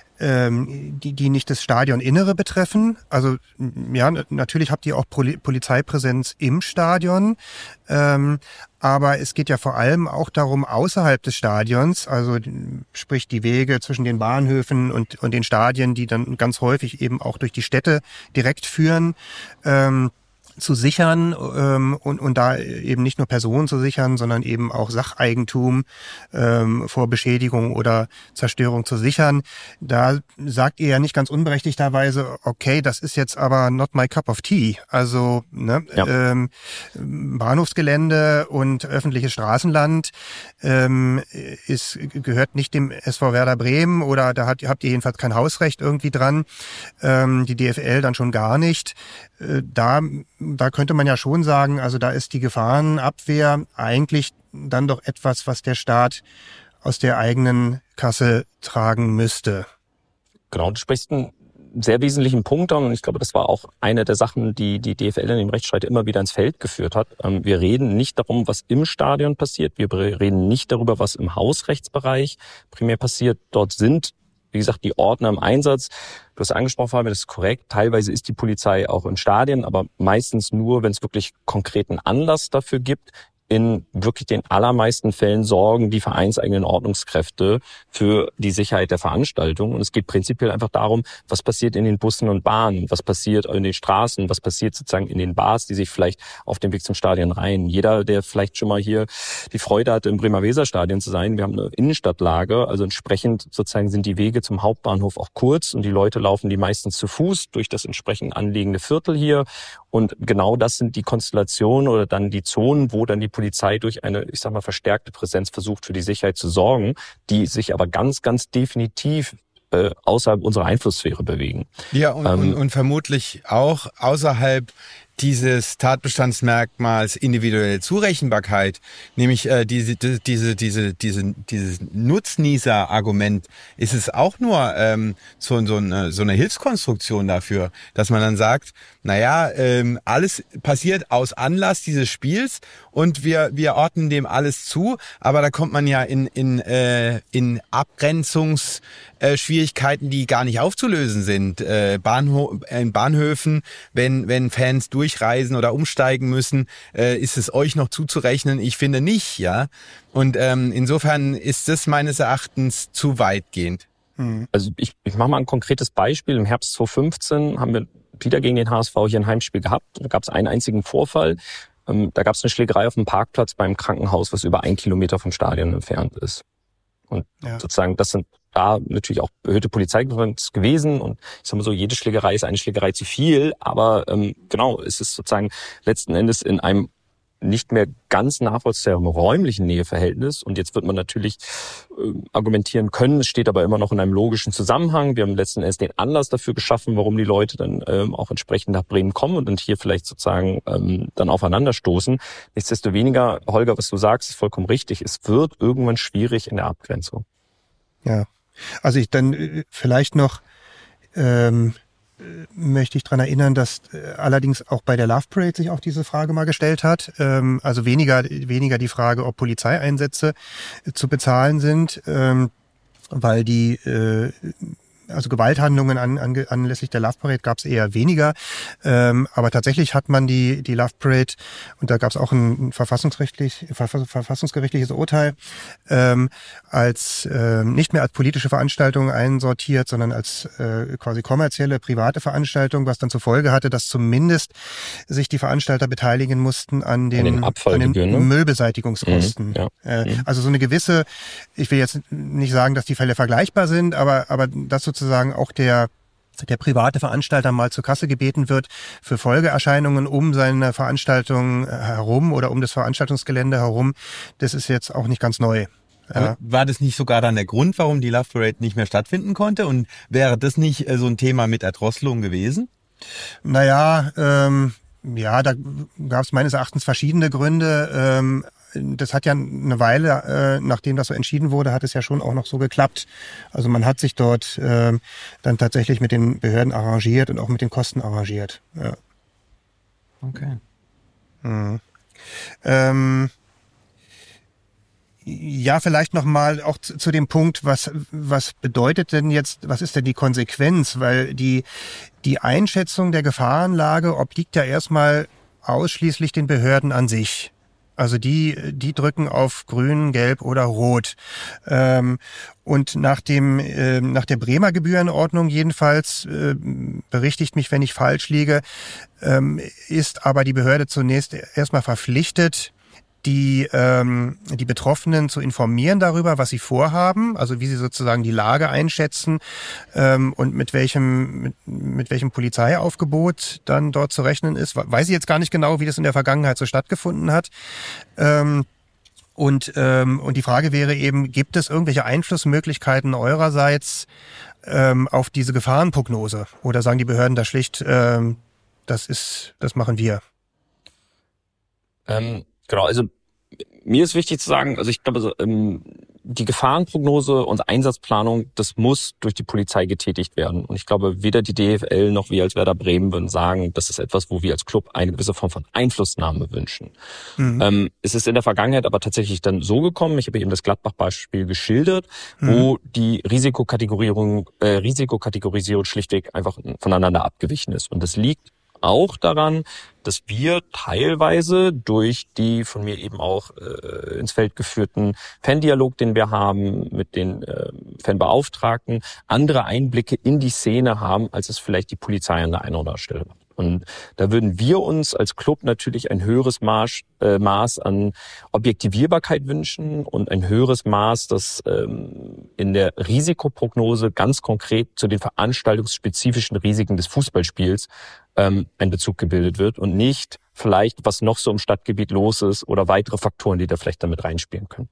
ähm, die die nicht das Stadioninnere betreffen. Also ja, natürlich habt ihr auch Poli- Polizeipräsenz im Stadion, ähm, aber es geht ja vor allem auch darum, außerhalb des Stadions, also sprich die Wege zwischen den Bahnhöfen und und den Stadien, die dann ganz häufig eben auch durch die Städte direkt führen, ähm, zu sichern ähm, und, und da eben nicht nur Personen zu sichern, sondern eben auch Sacheigentum ähm, vor Beschädigung oder Zerstörung zu sichern. Da sagt ihr ja nicht ganz unberechtigterweise, okay, das ist jetzt aber not my cup of tea. Also ne, ja. ähm, Bahnhofsgelände und öffentliches Straßenland ähm, ist gehört nicht dem S V Werder Bremen oder da hat, habt ihr jedenfalls kein Hausrecht irgendwie dran. Ähm, die D F L dann schon gar nicht. Äh, da Da könnte man ja schon sagen, also da ist die Gefahrenabwehr eigentlich dann doch etwas, was der Staat aus der eigenen Kasse tragen müsste. Genau, du sprichst einen sehr wesentlichen Punkt an und ich glaube, das war auch eine der Sachen, die die D F L in dem Rechtsstreit immer wieder ins Feld geführt hat. Wir reden nicht darum, was im Stadion passiert, wir reden nicht darüber, was im Hausrechtsbereich primär passiert. Dort sind, wie gesagt, die Ordner im Einsatz. Du hast angesprochen, Fabian, das ist korrekt. Teilweise ist die Polizei auch in Stadien, aber meistens nur, wenn es wirklich konkreten Anlass dafür gibt. In wirklich den allermeisten Fällen sorgen die vereinseigenen Ordnungskräfte für die Sicherheit der Veranstaltung. Und es geht prinzipiell einfach darum, was passiert in den Bussen und Bahnen, was passiert in den Straßen, was passiert sozusagen in den Bars, die sich vielleicht auf dem Weg zum Stadion reihen. Jeder, der vielleicht schon mal hier die Freude hatte, im Bremer Weserstadion zu sein, wir haben eine Innenstadtlage, also entsprechend sozusagen sind die Wege zum Hauptbahnhof auch kurz und die Leute laufen die meistens zu Fuß durch das entsprechend anliegende Viertel hier. Und genau das sind die Konstellationen oder dann die Zonen, wo dann die Polizei durch eine, ich sag mal, verstärkte Präsenz versucht, für die Sicherheit zu sorgen, die sich aber ganz, ganz definitiv äh, außerhalb unserer Einflusssphäre bewegen. Ja, und, ähm, und, und vermutlich auch außerhalb dieses Tatbestandsmerkmals individuelle Zurechenbarkeit, nämlich äh, diese diese diese diese dieses Nutznießer-Argument, ist es auch nur ähm, so so eine so eine Hilfskonstruktion dafür, dass man dann sagt, naja, ähm, alles passiert aus Anlass dieses Spiels und wir wir ordnen dem alles zu, aber da kommt man ja in in äh, in Abgrenzungsschwierigkeiten, die gar nicht aufzulösen sind. Äh, Bahnho- in Bahnhöfen, wenn wenn Fans durchreisen oder umsteigen müssen, äh, ist es euch noch zuzurechnen? Ich finde nicht, ja. Und ähm, insofern ist das meines Erachtens zu weitgehend. Also ich, ich mache mal ein konkretes Beispiel. Im Herbst zwanzig fünfzehn haben wir wieder gegen den H S V hier ein Heimspiel gehabt. Da gab es einen einzigen Vorfall. Ähm, da gab es eine Schlägerei auf dem Parkplatz beim Krankenhaus, was über ein Kilometer vom Stadion entfernt ist. Und ja. sozusagen, das sind da natürlich auch erhöhte Polizeipräsenz gewesen. Und ich sag mal so, jede Schlägerei ist eine Schlägerei zu viel. Aber ähm, genau, es ist sozusagen letzten Endes in einem nicht mehr ganz nachvollziehbaren räumlichen Näheverhältnis. Und jetzt wird man natürlich äh, argumentieren können, es steht aber immer noch in einem logischen Zusammenhang. Wir haben letzten Endes den Anlass dafür geschaffen, warum die Leute dann ähm, auch entsprechend nach Bremen kommen und dann hier vielleicht sozusagen ähm, dann aufeinanderstoßen. Nichtsdestoweniger, Holger, was du sagst, ist vollkommen richtig. Es wird irgendwann schwierig in der Abgrenzung. Ja, also ich dann vielleicht noch ähm, möchte ich daran erinnern, dass äh, allerdings auch bei der Love Parade sich auch diese Frage mal gestellt hat. Ähm, also weniger weniger die Frage, ob Polizeieinsätze äh, zu bezahlen sind, ähm, weil die äh, also Gewalthandlungen an, an, anlässlich der Love Parade gab es eher weniger. Ähm, aber tatsächlich hat man die die Love Parade, und da gab es auch ein verfassungsrechtlich, verfassungsgerichtliches Urteil, ähm, als äh, nicht mehr als politische Veranstaltung einsortiert, sondern als äh, quasi kommerzielle, private Veranstaltung, was dann zur Folge hatte, dass zumindest sich die Veranstalter beteiligen mussten an den, an den, an den ne? Müllbeseitigungskosten. Mhm, ja. äh, mhm. Also so eine gewisse, ich will jetzt nicht sagen, dass die Fälle vergleichbar sind, aber aber das sozusagen auch der der private Veranstalter mal zur Kasse gebeten wird für Folgeerscheinungen um seine Veranstaltung herum oder um das Veranstaltungsgelände herum, das ist jetzt auch nicht ganz neu. Ja. War das nicht sogar dann der Grund, warum die Love Parade nicht mehr stattfinden konnte? Und wäre das nicht so ein Thema mit Erdrosselung gewesen? Naja, ähm, ja, da gab es meines Erachtens verschiedene Gründe. Ähm, Das hat ja eine Weile, äh, nachdem das so entschieden wurde, hat es ja schon auch noch so geklappt. Also man hat sich dort äh, dann tatsächlich mit den Behörden arrangiert und auch mit den Kosten arrangiert. Ja. Okay. Mhm. Ähm, ja, vielleicht noch mal auch zu, zu dem Punkt, was was bedeutet denn jetzt, was ist denn die Konsequenz? Weil die die Einschätzung der Gefahrenlage obliegt ja erstmal ausschließlich den Behörden an sich. Also die, die drücken auf Grün, Gelb oder Rot. Ähm, und nach dem, äh, nach der Bremer Gebührenordnung jedenfalls, äh, berichtigt mich, wenn ich falsch liege, ähm, ist aber die Behörde zunächst erstmal verpflichtet, die ähm, die Betroffenen zu informieren darüber, was sie vorhaben, also wie sie sozusagen die Lage einschätzen ähm, und mit welchem mit, mit welchem Polizeiaufgebot dann dort zu rechnen ist. Weiß ich jetzt gar nicht genau, wie das in der Vergangenheit so stattgefunden hat. Ähm, und ähm, und die Frage wäre eben, gibt es irgendwelche Einflussmöglichkeiten eurerseits ähm, auf diese Gefahrenprognose? Oder sagen die Behörden da schlicht, ähm, das ist, das machen wir? Ähm Genau, also mir ist wichtig zu sagen, also ich glaube, also, ähm, die Gefahrenprognose und Einsatzplanung, das muss durch die Polizei getätigt werden. Und ich glaube, weder die D F L noch wir als Werder Bremen würden sagen, das ist etwas, wo wir als Club eine gewisse Form von Einflussnahme wünschen. Mhm. Ähm, es ist in der Vergangenheit aber tatsächlich dann so gekommen, ich habe eben das Gladbach-Beispiel geschildert, mhm. wo die Risikokategorierung, äh, Risikokategorisierung schlichtweg einfach voneinander abgewichen ist. Und das liegt auch daran, dass wir teilweise durch die von mir eben auch äh, ins Feld geführten Fandialog, den wir haben mit den äh, Fanbeauftragten, andere Einblicke in die Szene haben, als es vielleicht die Polizei an der einen oder anderen Stelle macht. Und da würden wir uns als Club natürlich ein höheres Maß, äh, Maß an Objektivierbarkeit wünschen und ein höheres Maß, das ähm, in der Risikoprognose ganz konkret zu den veranstaltungsspezifischen Risiken des Fußballspiels ähm, ein Bezug gebildet wird und nicht vielleicht, was noch so im Stadtgebiet los ist oder weitere Faktoren, die da vielleicht damit reinspielen können.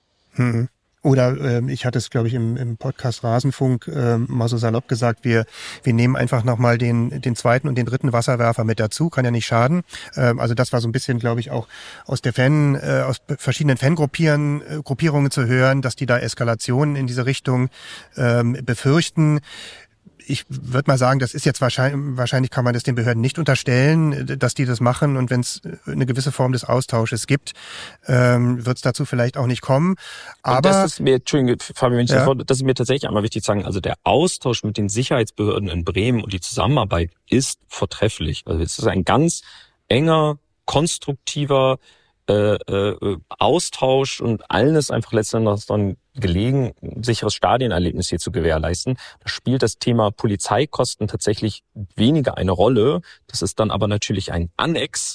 Mhm. Oder äh, ich hatte es, glaube ich, im, im Podcast Rasenfunk äh, mal so salopp gesagt, wir wir nehmen einfach nochmal den den zweiten und den dritten Wasserwerfer mit dazu, kann ja nicht schaden. Ähm, also das war so ein bisschen, glaube ich, auch aus der Fan, äh, aus verschiedenen Fangruppierungen äh, Gruppierungen zu hören, dass die da Eskalationen in diese Richtung ähm, befürchten. Ich würde mal sagen, das ist jetzt wahrscheinlich, wahrscheinlich kann man das den Behörden nicht unterstellen, dass die das machen. Und wenn es eine gewisse Form des Austausches gibt, ähm, wird es dazu vielleicht auch nicht kommen. Aber und das ist mir, Entschuldigung, Fabian, wenn ich ja. das, das ist mir tatsächlich einmal wichtig zu sagen. Also der Austausch mit den Sicherheitsbehörden in Bremen und die Zusammenarbeit ist vortrefflich. Also es ist ein ganz enger, konstruktiver äh, äh, Austausch und allen ist einfach letztendlich dann gelegen, ein sicheres Stadionerlebnis hier zu gewährleisten. Da spielt das Thema Polizeikosten tatsächlich weniger eine Rolle. Das ist dann aber natürlich ein Annex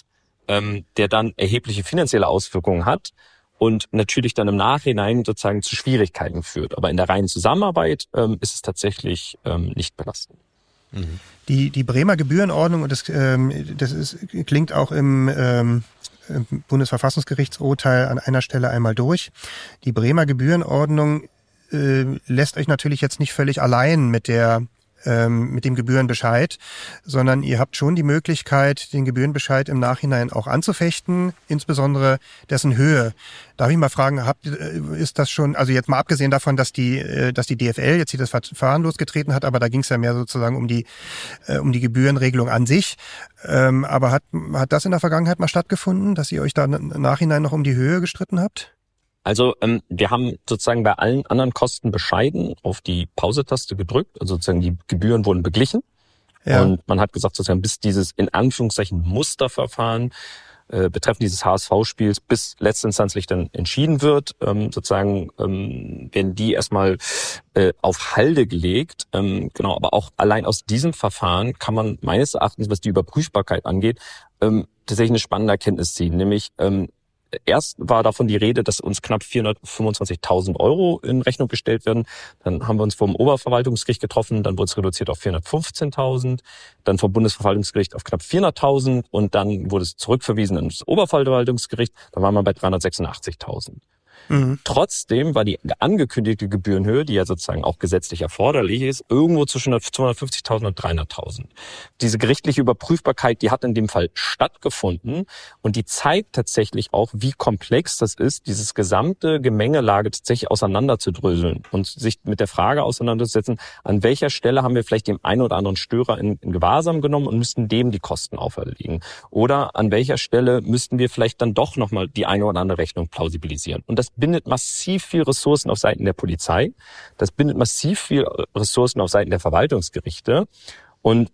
ähm, der dann erhebliche finanzielle Auswirkungen hat und natürlich dann im Nachhinein sozusagen zu Schwierigkeiten führt. Aber in der reinen Zusammenarbeit ähm, ist es tatsächlich ähm, nicht belastend. Mhm. Die, die Bremer Gebührenordnung, und das, ähm, das ist, klingt auch im, ähm, im Bundesverfassungsgerichtsurteil an einer Stelle einmal durch. Die Bremer Gebührenordnung äh, lässt euch natürlich jetzt nicht völlig allein mit der ähm, mit dem Gebührenbescheid, sondern ihr habt schon die Möglichkeit, den Gebührenbescheid im Nachhinein auch anzufechten, insbesondere dessen Höhe. Darf ich mal fragen, habt, ist das schon, also jetzt mal abgesehen davon, dass die, dass die D F L jetzt hier das Verfahren losgetreten hat, aber da ging es ja mehr sozusagen um die, um die Gebührenregelung an sich. Ähm, aber hat, hat das in der Vergangenheit mal stattgefunden, dass ihr euch da im Nachhinein noch um die Höhe gestritten habt? Also ähm, wir haben sozusagen bei allen anderen Kosten bescheiden auf die Pause-Taste gedrückt, also sozusagen die Gebühren wurden beglichen. Ja. Und man hat gesagt, sozusagen bis dieses in Anführungszeichen Musterverfahren äh, betreffend dieses H S V-Spiels bis letztinstanzlich dann entschieden wird, ähm, sozusagen ähm, werden die erstmal äh, auf Halde gelegt. Ähm, genau, aber auch allein aus diesem Verfahren kann man meines Erachtens, was die Überprüfbarkeit angeht, ähm, tatsächlich eine spannende Erkenntnis ziehen, nämlich ähm, erst war davon die Rede, dass uns knapp vierhundertfünfundzwanzigtausend Euro in Rechnung gestellt werden. Dann haben wir uns vom Oberverwaltungsgericht getroffen, dann wurde es reduziert auf vierhundertfünfzehntausend, dann vom Bundesverwaltungsgericht auf knapp vierhunderttausend und dann wurde es zurückverwiesen ans Oberverwaltungsgericht, dann waren wir bei dreihundertsechsundachtzigtausend. Mhm. Trotzdem war die angekündigte Gebührenhöhe, die ja sozusagen auch gesetzlich erforderlich ist, irgendwo zwischen zweihundertfünfzigtausend und dreihunderttausend. Diese gerichtliche Überprüfbarkeit, die hat in dem Fall stattgefunden und die zeigt tatsächlich auch, wie komplex das ist, dieses gesamte Gemengelage tatsächlich auseinanderzudröseln und sich mit der Frage auseinanderzusetzen, an welcher Stelle haben wir vielleicht dem einen oder anderen Störer in, in Gewahrsam genommen und müssten dem die Kosten auferlegen. Oder an welcher Stelle müssten wir vielleicht dann doch nochmal die eine oder andere Rechnung plausibilisieren. Und das bindet massiv viel Ressourcen auf Seiten der Polizei. Das bindet massiv viel Ressourcen auf Seiten der Verwaltungsgerichte. Und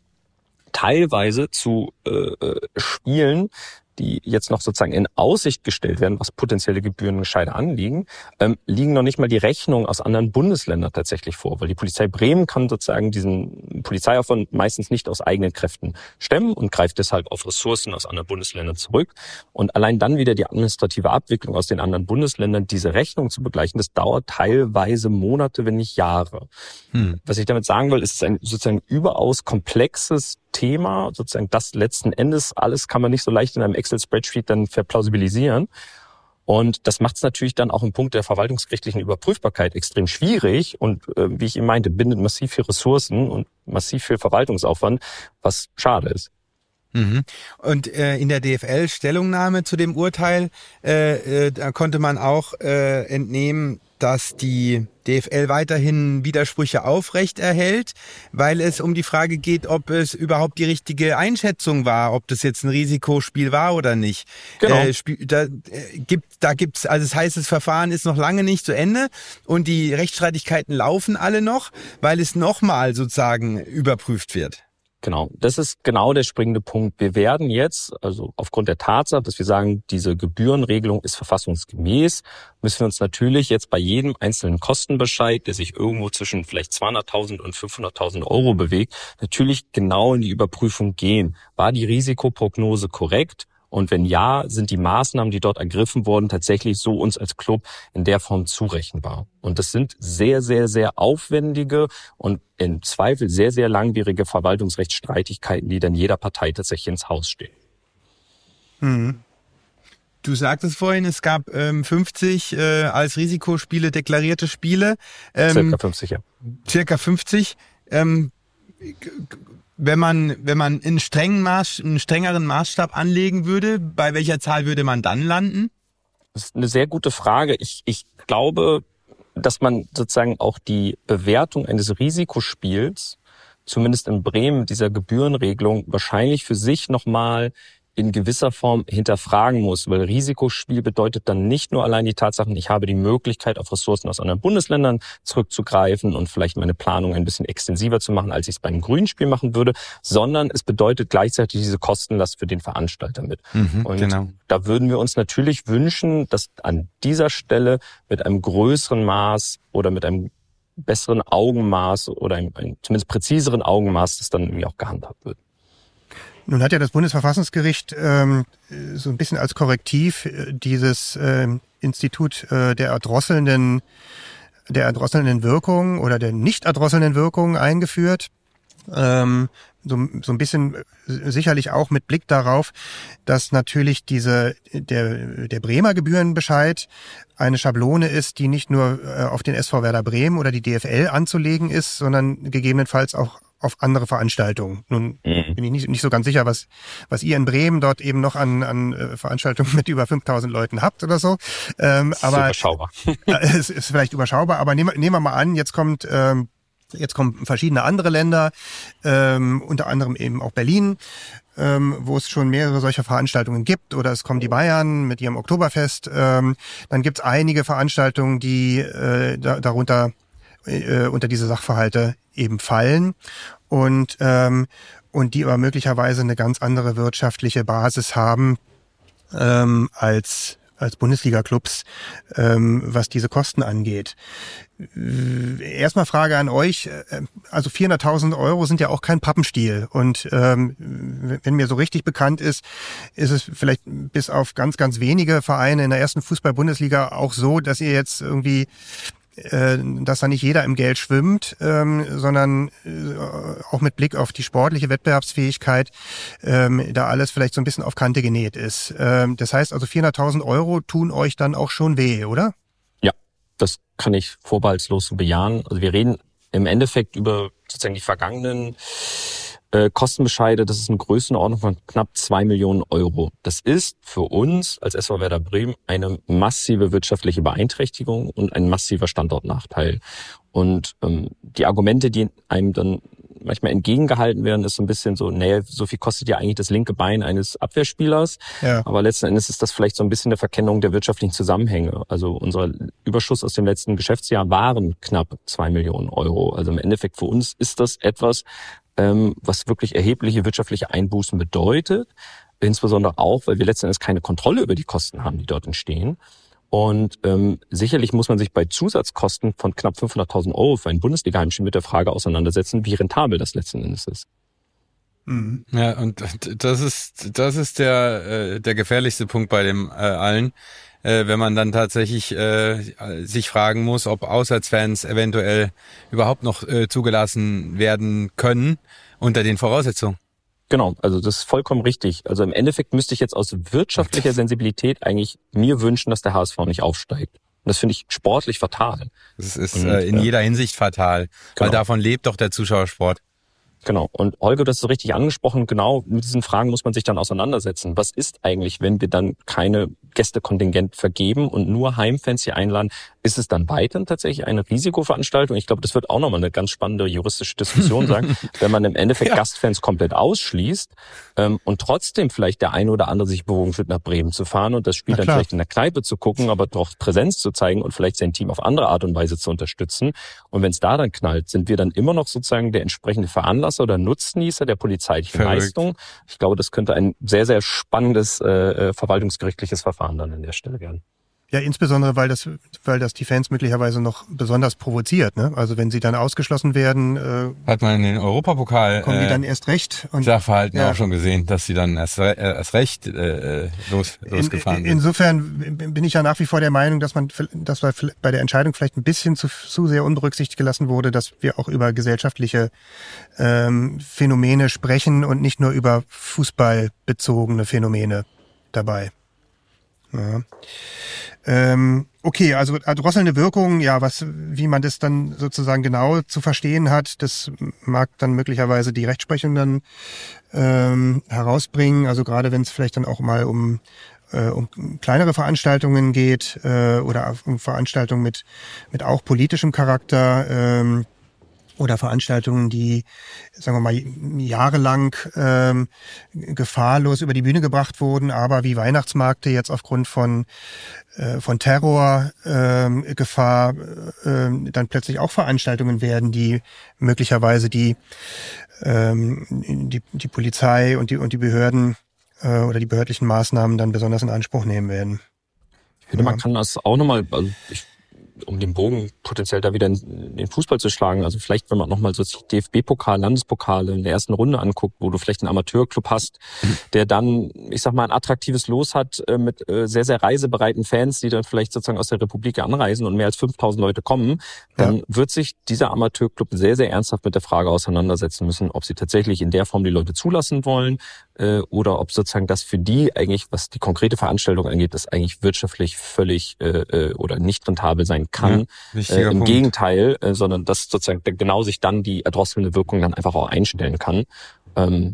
teilweise zu äh, Spielen, die jetzt noch sozusagen in Aussicht gestellt werden, was potenzielle Gebührenbescheide anliegen, ähm, liegen noch nicht mal die Rechnungen aus anderen Bundesländern tatsächlich vor, weil die Polizei Bremen kann sozusagen diesen Polizeiaufwand meistens nicht aus eigenen Kräften stemmen und greift deshalb auf Ressourcen aus anderen Bundesländern zurück. Und allein dann wieder die administrative Abwicklung aus den anderen Bundesländern, diese Rechnung zu begleichen, das dauert teilweise Monate, wenn nicht Jahre. Hm. Was ich damit sagen will, ist, es ist ein sozusagen überaus komplexes Thema, sozusagen das letzten Endes, alles kann man nicht so leicht in einem Excel-Spreadsheet dann verplausibilisieren. Und das macht es natürlich dann auch im Punkt der verwaltungsgerichtlichen Überprüfbarkeit extrem schwierig und äh, wie ich eben meinte, bindet massiv viel Ressourcen und massiv viel Verwaltungsaufwand, was schade ist. Mhm. Und äh, in der D F L-Stellungnahme zu dem Urteil, äh, äh, da konnte man auch äh, entnehmen, dass die D F L weiterhin Widersprüche aufrecht erhält, weil es um die Frage geht, ob es überhaupt die richtige Einschätzung war, ob das jetzt ein Risikospiel war oder nicht. Genau. Äh, da äh, gibt, da gibt's, also das heißt, das Verfahren ist noch lange nicht zu Ende und die Rechtsstreitigkeiten laufen alle noch, weil es nochmal sozusagen überprüft wird. Genau, das ist genau der springende Punkt. Wir werden jetzt, also aufgrund der Tatsache, dass wir sagen, diese Gebührenregelung ist verfassungsgemäß, müssen wir uns natürlich jetzt bei jedem einzelnen Kostenbescheid, der sich irgendwo zwischen vielleicht zweihunderttausend und fünfhunderttausend Euro bewegt, natürlich genau in die Überprüfung gehen. War die Risikoprognose korrekt? Und wenn ja, sind die Maßnahmen, die dort ergriffen wurden, tatsächlich so uns als Club in der Form zurechenbar. Und das sind sehr, sehr, sehr aufwendige und im Zweifel sehr, sehr langwierige Verwaltungsrechtsstreitigkeiten, die dann jeder Partei tatsächlich ins Haus stehen. Mhm. Du sagtest vorhin, es gab ähm, fünfzig äh, als Risikospiele deklarierte Spiele. Ähm, circa fünfzig, ja. Circa fünfzig. Ähm, Wenn man, wenn man einen strengen Maß, einen strengeren Maßstab anlegen würde, bei welcher Zahl würde man dann landen? Das ist eine sehr gute Frage. Ich, ich glaube, dass man sozusagen auch die Bewertung eines Risikospiels, zumindest in Bremen, dieser Gebührenregelung, wahrscheinlich für sich nochmal in gewisser Form hinterfragen muss, weil Risikospiel bedeutet dann nicht nur allein die Tatsachen, ich habe die Möglichkeit, auf Ressourcen aus anderen Bundesländern zurückzugreifen und vielleicht meine Planung ein bisschen extensiver zu machen, als ich es bei einem Grünspiel machen würde, sondern es bedeutet gleichzeitig diese Kostenlast für den Veranstalter mit. Mhm, und genau. Da würden wir uns natürlich wünschen, dass an dieser Stelle mit einem größeren Maß oder mit einem besseren Augenmaß oder einem, einem zumindest präziseren Augenmaß das dann irgendwie auch gehandhabt wird. Nun hat ja das Bundesverfassungsgericht ähm, so ein bisschen als Korrektiv äh, dieses äh, Institut äh, der erdrosselnden, der erdrosselnden Wirkung oder der nicht erdrosselnden Wirkung eingeführt. Ähm, so, so ein bisschen sicherlich auch mit Blick darauf, dass natürlich diese der der Bremer Gebührenbescheid eine Schablone ist, die nicht nur äh, auf den S V Werder Bremen oder die D F L anzulegen ist, sondern gegebenenfalls auch auf andere Veranstaltungen. Nun mhm. bin ich nicht, nicht so ganz sicher, was was ihr in Bremen dort eben noch an an äh, Veranstaltungen mit über fünftausend Leuten habt oder so. Ähm, das ist aber überschaubar. es ist vielleicht überschaubar, aber nehmen, nehmen wir mal an, jetzt kommt ähm, Jetzt kommen verschiedene andere Länder, ähm, unter anderem eben auch Berlin, ähm, wo es schon mehrere solcher Veranstaltungen gibt. Oder es kommen die Bayern mit ihrem Oktoberfest. Ähm, dann gibt es einige Veranstaltungen, die äh, da, darunter äh, unter diese Sachverhalte eben fallen und ähm, und die aber möglicherweise eine ganz andere wirtschaftliche Basis haben ähm, als als Bundesliga-Clubs, ähm, was diese Kosten angeht. Erstmal Frage an euch, also vierhunderttausend Euro sind ja auch kein Pappenstiel und ähm, wenn mir so richtig bekannt ist, ist es vielleicht bis auf ganz, ganz wenige Vereine in der ersten Fußball-Bundesliga auch so, dass ihr jetzt irgendwie dass da nicht jeder im Geld schwimmt, ähm, sondern äh, auch mit Blick auf die sportliche Wettbewerbsfähigkeit ähm, da alles vielleicht so ein bisschen auf Kante genäht ist. Ähm, das heißt also vierhunderttausend Euro tun euch dann auch schon weh, oder? Ja, das kann ich vorbehaltslos so bejahen. Also wir reden im Endeffekt über sozusagen die vergangenen äh, Kostenbescheide. Das ist eine Größenordnung von knapp zwei Millionen Euro. Das ist für uns als S V Werder Bremen eine massive wirtschaftliche Beeinträchtigung und ein massiver Standortnachteil. Und ähm, die Argumente, die einem dann manchmal entgegengehalten werden, ist so ein bisschen so, nee, so viel kostet ja eigentlich das linke Bein eines Abwehrspielers. Ja. Aber letzten Endes ist das vielleicht so ein bisschen eine Verkennung der wirtschaftlichen Zusammenhänge. Also unser Überschuss aus dem letzten Geschäftsjahr waren knapp zwei Millionen Euro. Also im Endeffekt für uns ist das etwas, ähm, was wirklich erhebliche wirtschaftliche Einbußen bedeutet. Insbesondere auch, weil wir letzten Endes keine Kontrolle über die Kosten haben, die dort entstehen. Und ähm, sicherlich muss man sich bei Zusatzkosten von knapp fünfhunderttausend Euro für ein Bundesliga-Heimspiel mit der Frage auseinandersetzen, wie rentabel das letzten Endes ist. Mhm. Ja, und das ist das ist der äh, der gefährlichste Punkt bei dem äh, allen, äh, wenn man dann tatsächlich äh, sich fragen muss, ob Auswärtsfans eventuell überhaupt noch äh, zugelassen werden können unter den Voraussetzungen. Genau, also das ist vollkommen richtig. Also im Endeffekt müsste ich jetzt aus wirtschaftlicher Sensibilität eigentlich mir wünschen, dass der H S V nicht aufsteigt. Und das finde ich sportlich fatal. Das ist Und, äh, in ja. jeder Hinsicht fatal, genau. Weil davon lebt doch der Zuschauersport. Genau. Und Holger, du hast es richtig angesprochen, genau mit diesen Fragen muss man sich dann auseinandersetzen. Was ist eigentlich, wenn wir dann keine Gästekontingent vergeben und nur Heimfans hier einladen? Ist es dann weiterhin tatsächlich eine Risikoveranstaltung? Ich glaube, das wird auch nochmal eine ganz spannende juristische Diskussion sein, wenn man im Endeffekt ja. Gastfans komplett ausschließt ähm, und trotzdem vielleicht der eine oder andere sich bewogen fühlt, nach Bremen zu fahren und das Spiel dann vielleicht in der Kneipe zu gucken, aber doch Präsenz zu zeigen und vielleicht sein Team auf andere Art und Weise zu unterstützen. Und wenn es da dann knallt, sind wir dann immer noch sozusagen der entsprechende Veranlasser oder Nutznießer der polizeilichen Verrückt. Leistung. Ich glaube, das könnte ein sehr, sehr spannendes äh, verwaltungsgerichtliches Verfahren dann an der Stelle werden. Ja, insbesondere, weil das, weil das die Fans möglicherweise noch besonders provoziert, ne? Also wenn sie dann ausgeschlossen werden, äh, hat man in den Europapokal kommen die dann erst recht und Sachverhalten ja. auch schon gesehen, dass sie dann erst, äh, erst recht äh, los, losgefahren in, sind. Insofern bin ich ja nach wie vor der Meinung, dass man, dass bei der Entscheidung vielleicht ein bisschen zu, zu sehr unberücksichtigt gelassen wurde, dass wir auch über gesellschaftliche ähm, Phänomene sprechen und nicht nur über fußballbezogene Phänomene dabei. Ja. Ähm, okay, also drosselnde Wirkung, ja, was, wie man das dann sozusagen genau zu verstehen hat, das mag dann möglicherweise die Rechtsprechung dann ähm, herausbringen. Also gerade wenn es vielleicht dann auch mal um äh, um kleinere Veranstaltungen geht äh, oder um Veranstaltungen mit mit auch politischem Charakter. Ähm, oder Veranstaltungen, die, sagen wir mal, jahrelang ähm, gefahrlos über die Bühne gebracht wurden, aber wie Weihnachtsmärkte jetzt aufgrund von äh, von Terror, ähm, Gefahr äh, dann plötzlich auch Veranstaltungen werden, die möglicherweise die ähm, die, die Polizei und die und die Behörden äh, oder die behördlichen Maßnahmen dann besonders in Anspruch nehmen werden. Ich finde, ja. man kann das auch nochmal, also ich um den Bogen potenziell da wieder in den Fußball zu schlagen, also vielleicht, wenn man nochmal so D F B-Pokal, Landespokale in der ersten Runde anguckt, wo du vielleicht einen Amateurclub hast, der dann, ich sag mal, ein attraktives Los hat äh, mit äh, sehr, sehr reisebereiten Fans, die dann vielleicht sozusagen aus der Republik anreisen und mehr als fünftausend Leute kommen, dann ja. wird sich dieser Amateurclub sehr, sehr ernsthaft mit der Frage auseinandersetzen müssen, ob sie tatsächlich in der Form die Leute zulassen wollen äh, oder ob sozusagen das für die eigentlich, was die konkrete Veranstaltung angeht, das eigentlich wirtschaftlich völlig äh, oder nicht rentabel sein kann. Ja, äh, Im Punkt. Gegenteil, äh, sondern dass sozusagen genau sich dann die erdrosselnde Wirkung dann einfach auch einstellen kann. Ähm,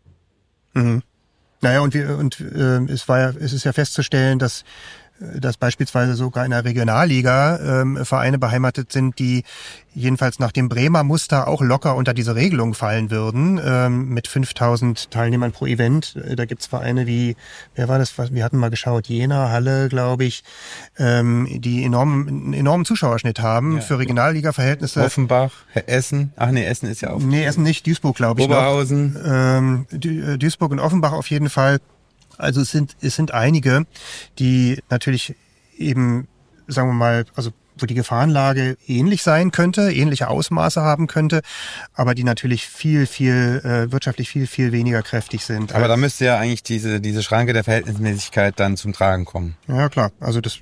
mhm. Naja, und wir und äh, es war ja, es ist ja festzustellen, dass dass beispielsweise sogar in der Regionalliga ähm, Vereine beheimatet sind, die jedenfalls nach dem Bremer Muster auch locker unter diese Regelung fallen würden, ähm, mit fünftausend Teilnehmern pro Event. Da gibt's Vereine wie, wer war das, wir hatten mal geschaut, Jena, Halle, glaube ich, ähm, die enormen, einen enormen Zuschauerschnitt haben, ja, für Regionalliga-Verhältnisse. Offenbach, Essen, ach nee, Essen ist ja auch... Nee, Essen nicht, Duisburg, glaube ich. Oberhausen. Noch. Ähm, Duisburg und Offenbach auf jeden Fall. Also es sind, es sind einige, die natürlich eben, sagen wir mal, also wo die Gefahrenlage ähnlich sein könnte, ähnliche Ausmaße haben könnte, aber die natürlich viel, viel, äh, wirtschaftlich viel, viel weniger kräftig sind. Aber da müsste ja eigentlich diese, diese Schranke der Verhältnismäßigkeit dann zum Tragen kommen. Ja, klar. Also das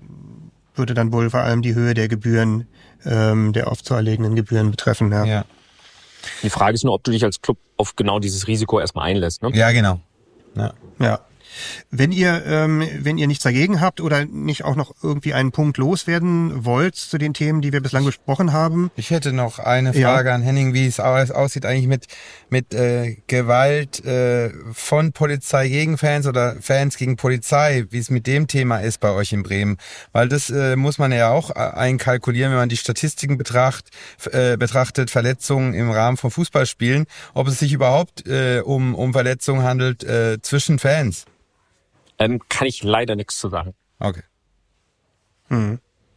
würde dann wohl vor allem die Höhe der Gebühren, ähm, der aufzuerlegenden Gebühren betreffen, ja. Ja. Die Frage ist nur, ob du dich als Club auf genau dieses Risiko erstmal einlässt, ne? Ja, genau. Ja. Ja. Wenn ihr, ähm, wenn ihr nichts dagegen habt oder nicht auch noch irgendwie einen Punkt loswerden wollt zu den Themen, die wir bislang besprochen haben. Ich hätte noch eine Frage ja. an Henning, wie es aussieht eigentlich mit mit äh, Gewalt äh, von Polizei gegen Fans oder Fans gegen Polizei, wie es mit dem Thema ist bei euch in Bremen. Weil das äh, muss man ja auch einkalkulieren, wenn man die Statistiken betracht, äh, betrachtet, Verletzungen im Rahmen von Fußballspielen, ob es sich überhaupt äh, um, um Verletzungen handelt äh, zwischen Fans. Ähm, kann ich leider nichts zu sagen. Okay. Hm.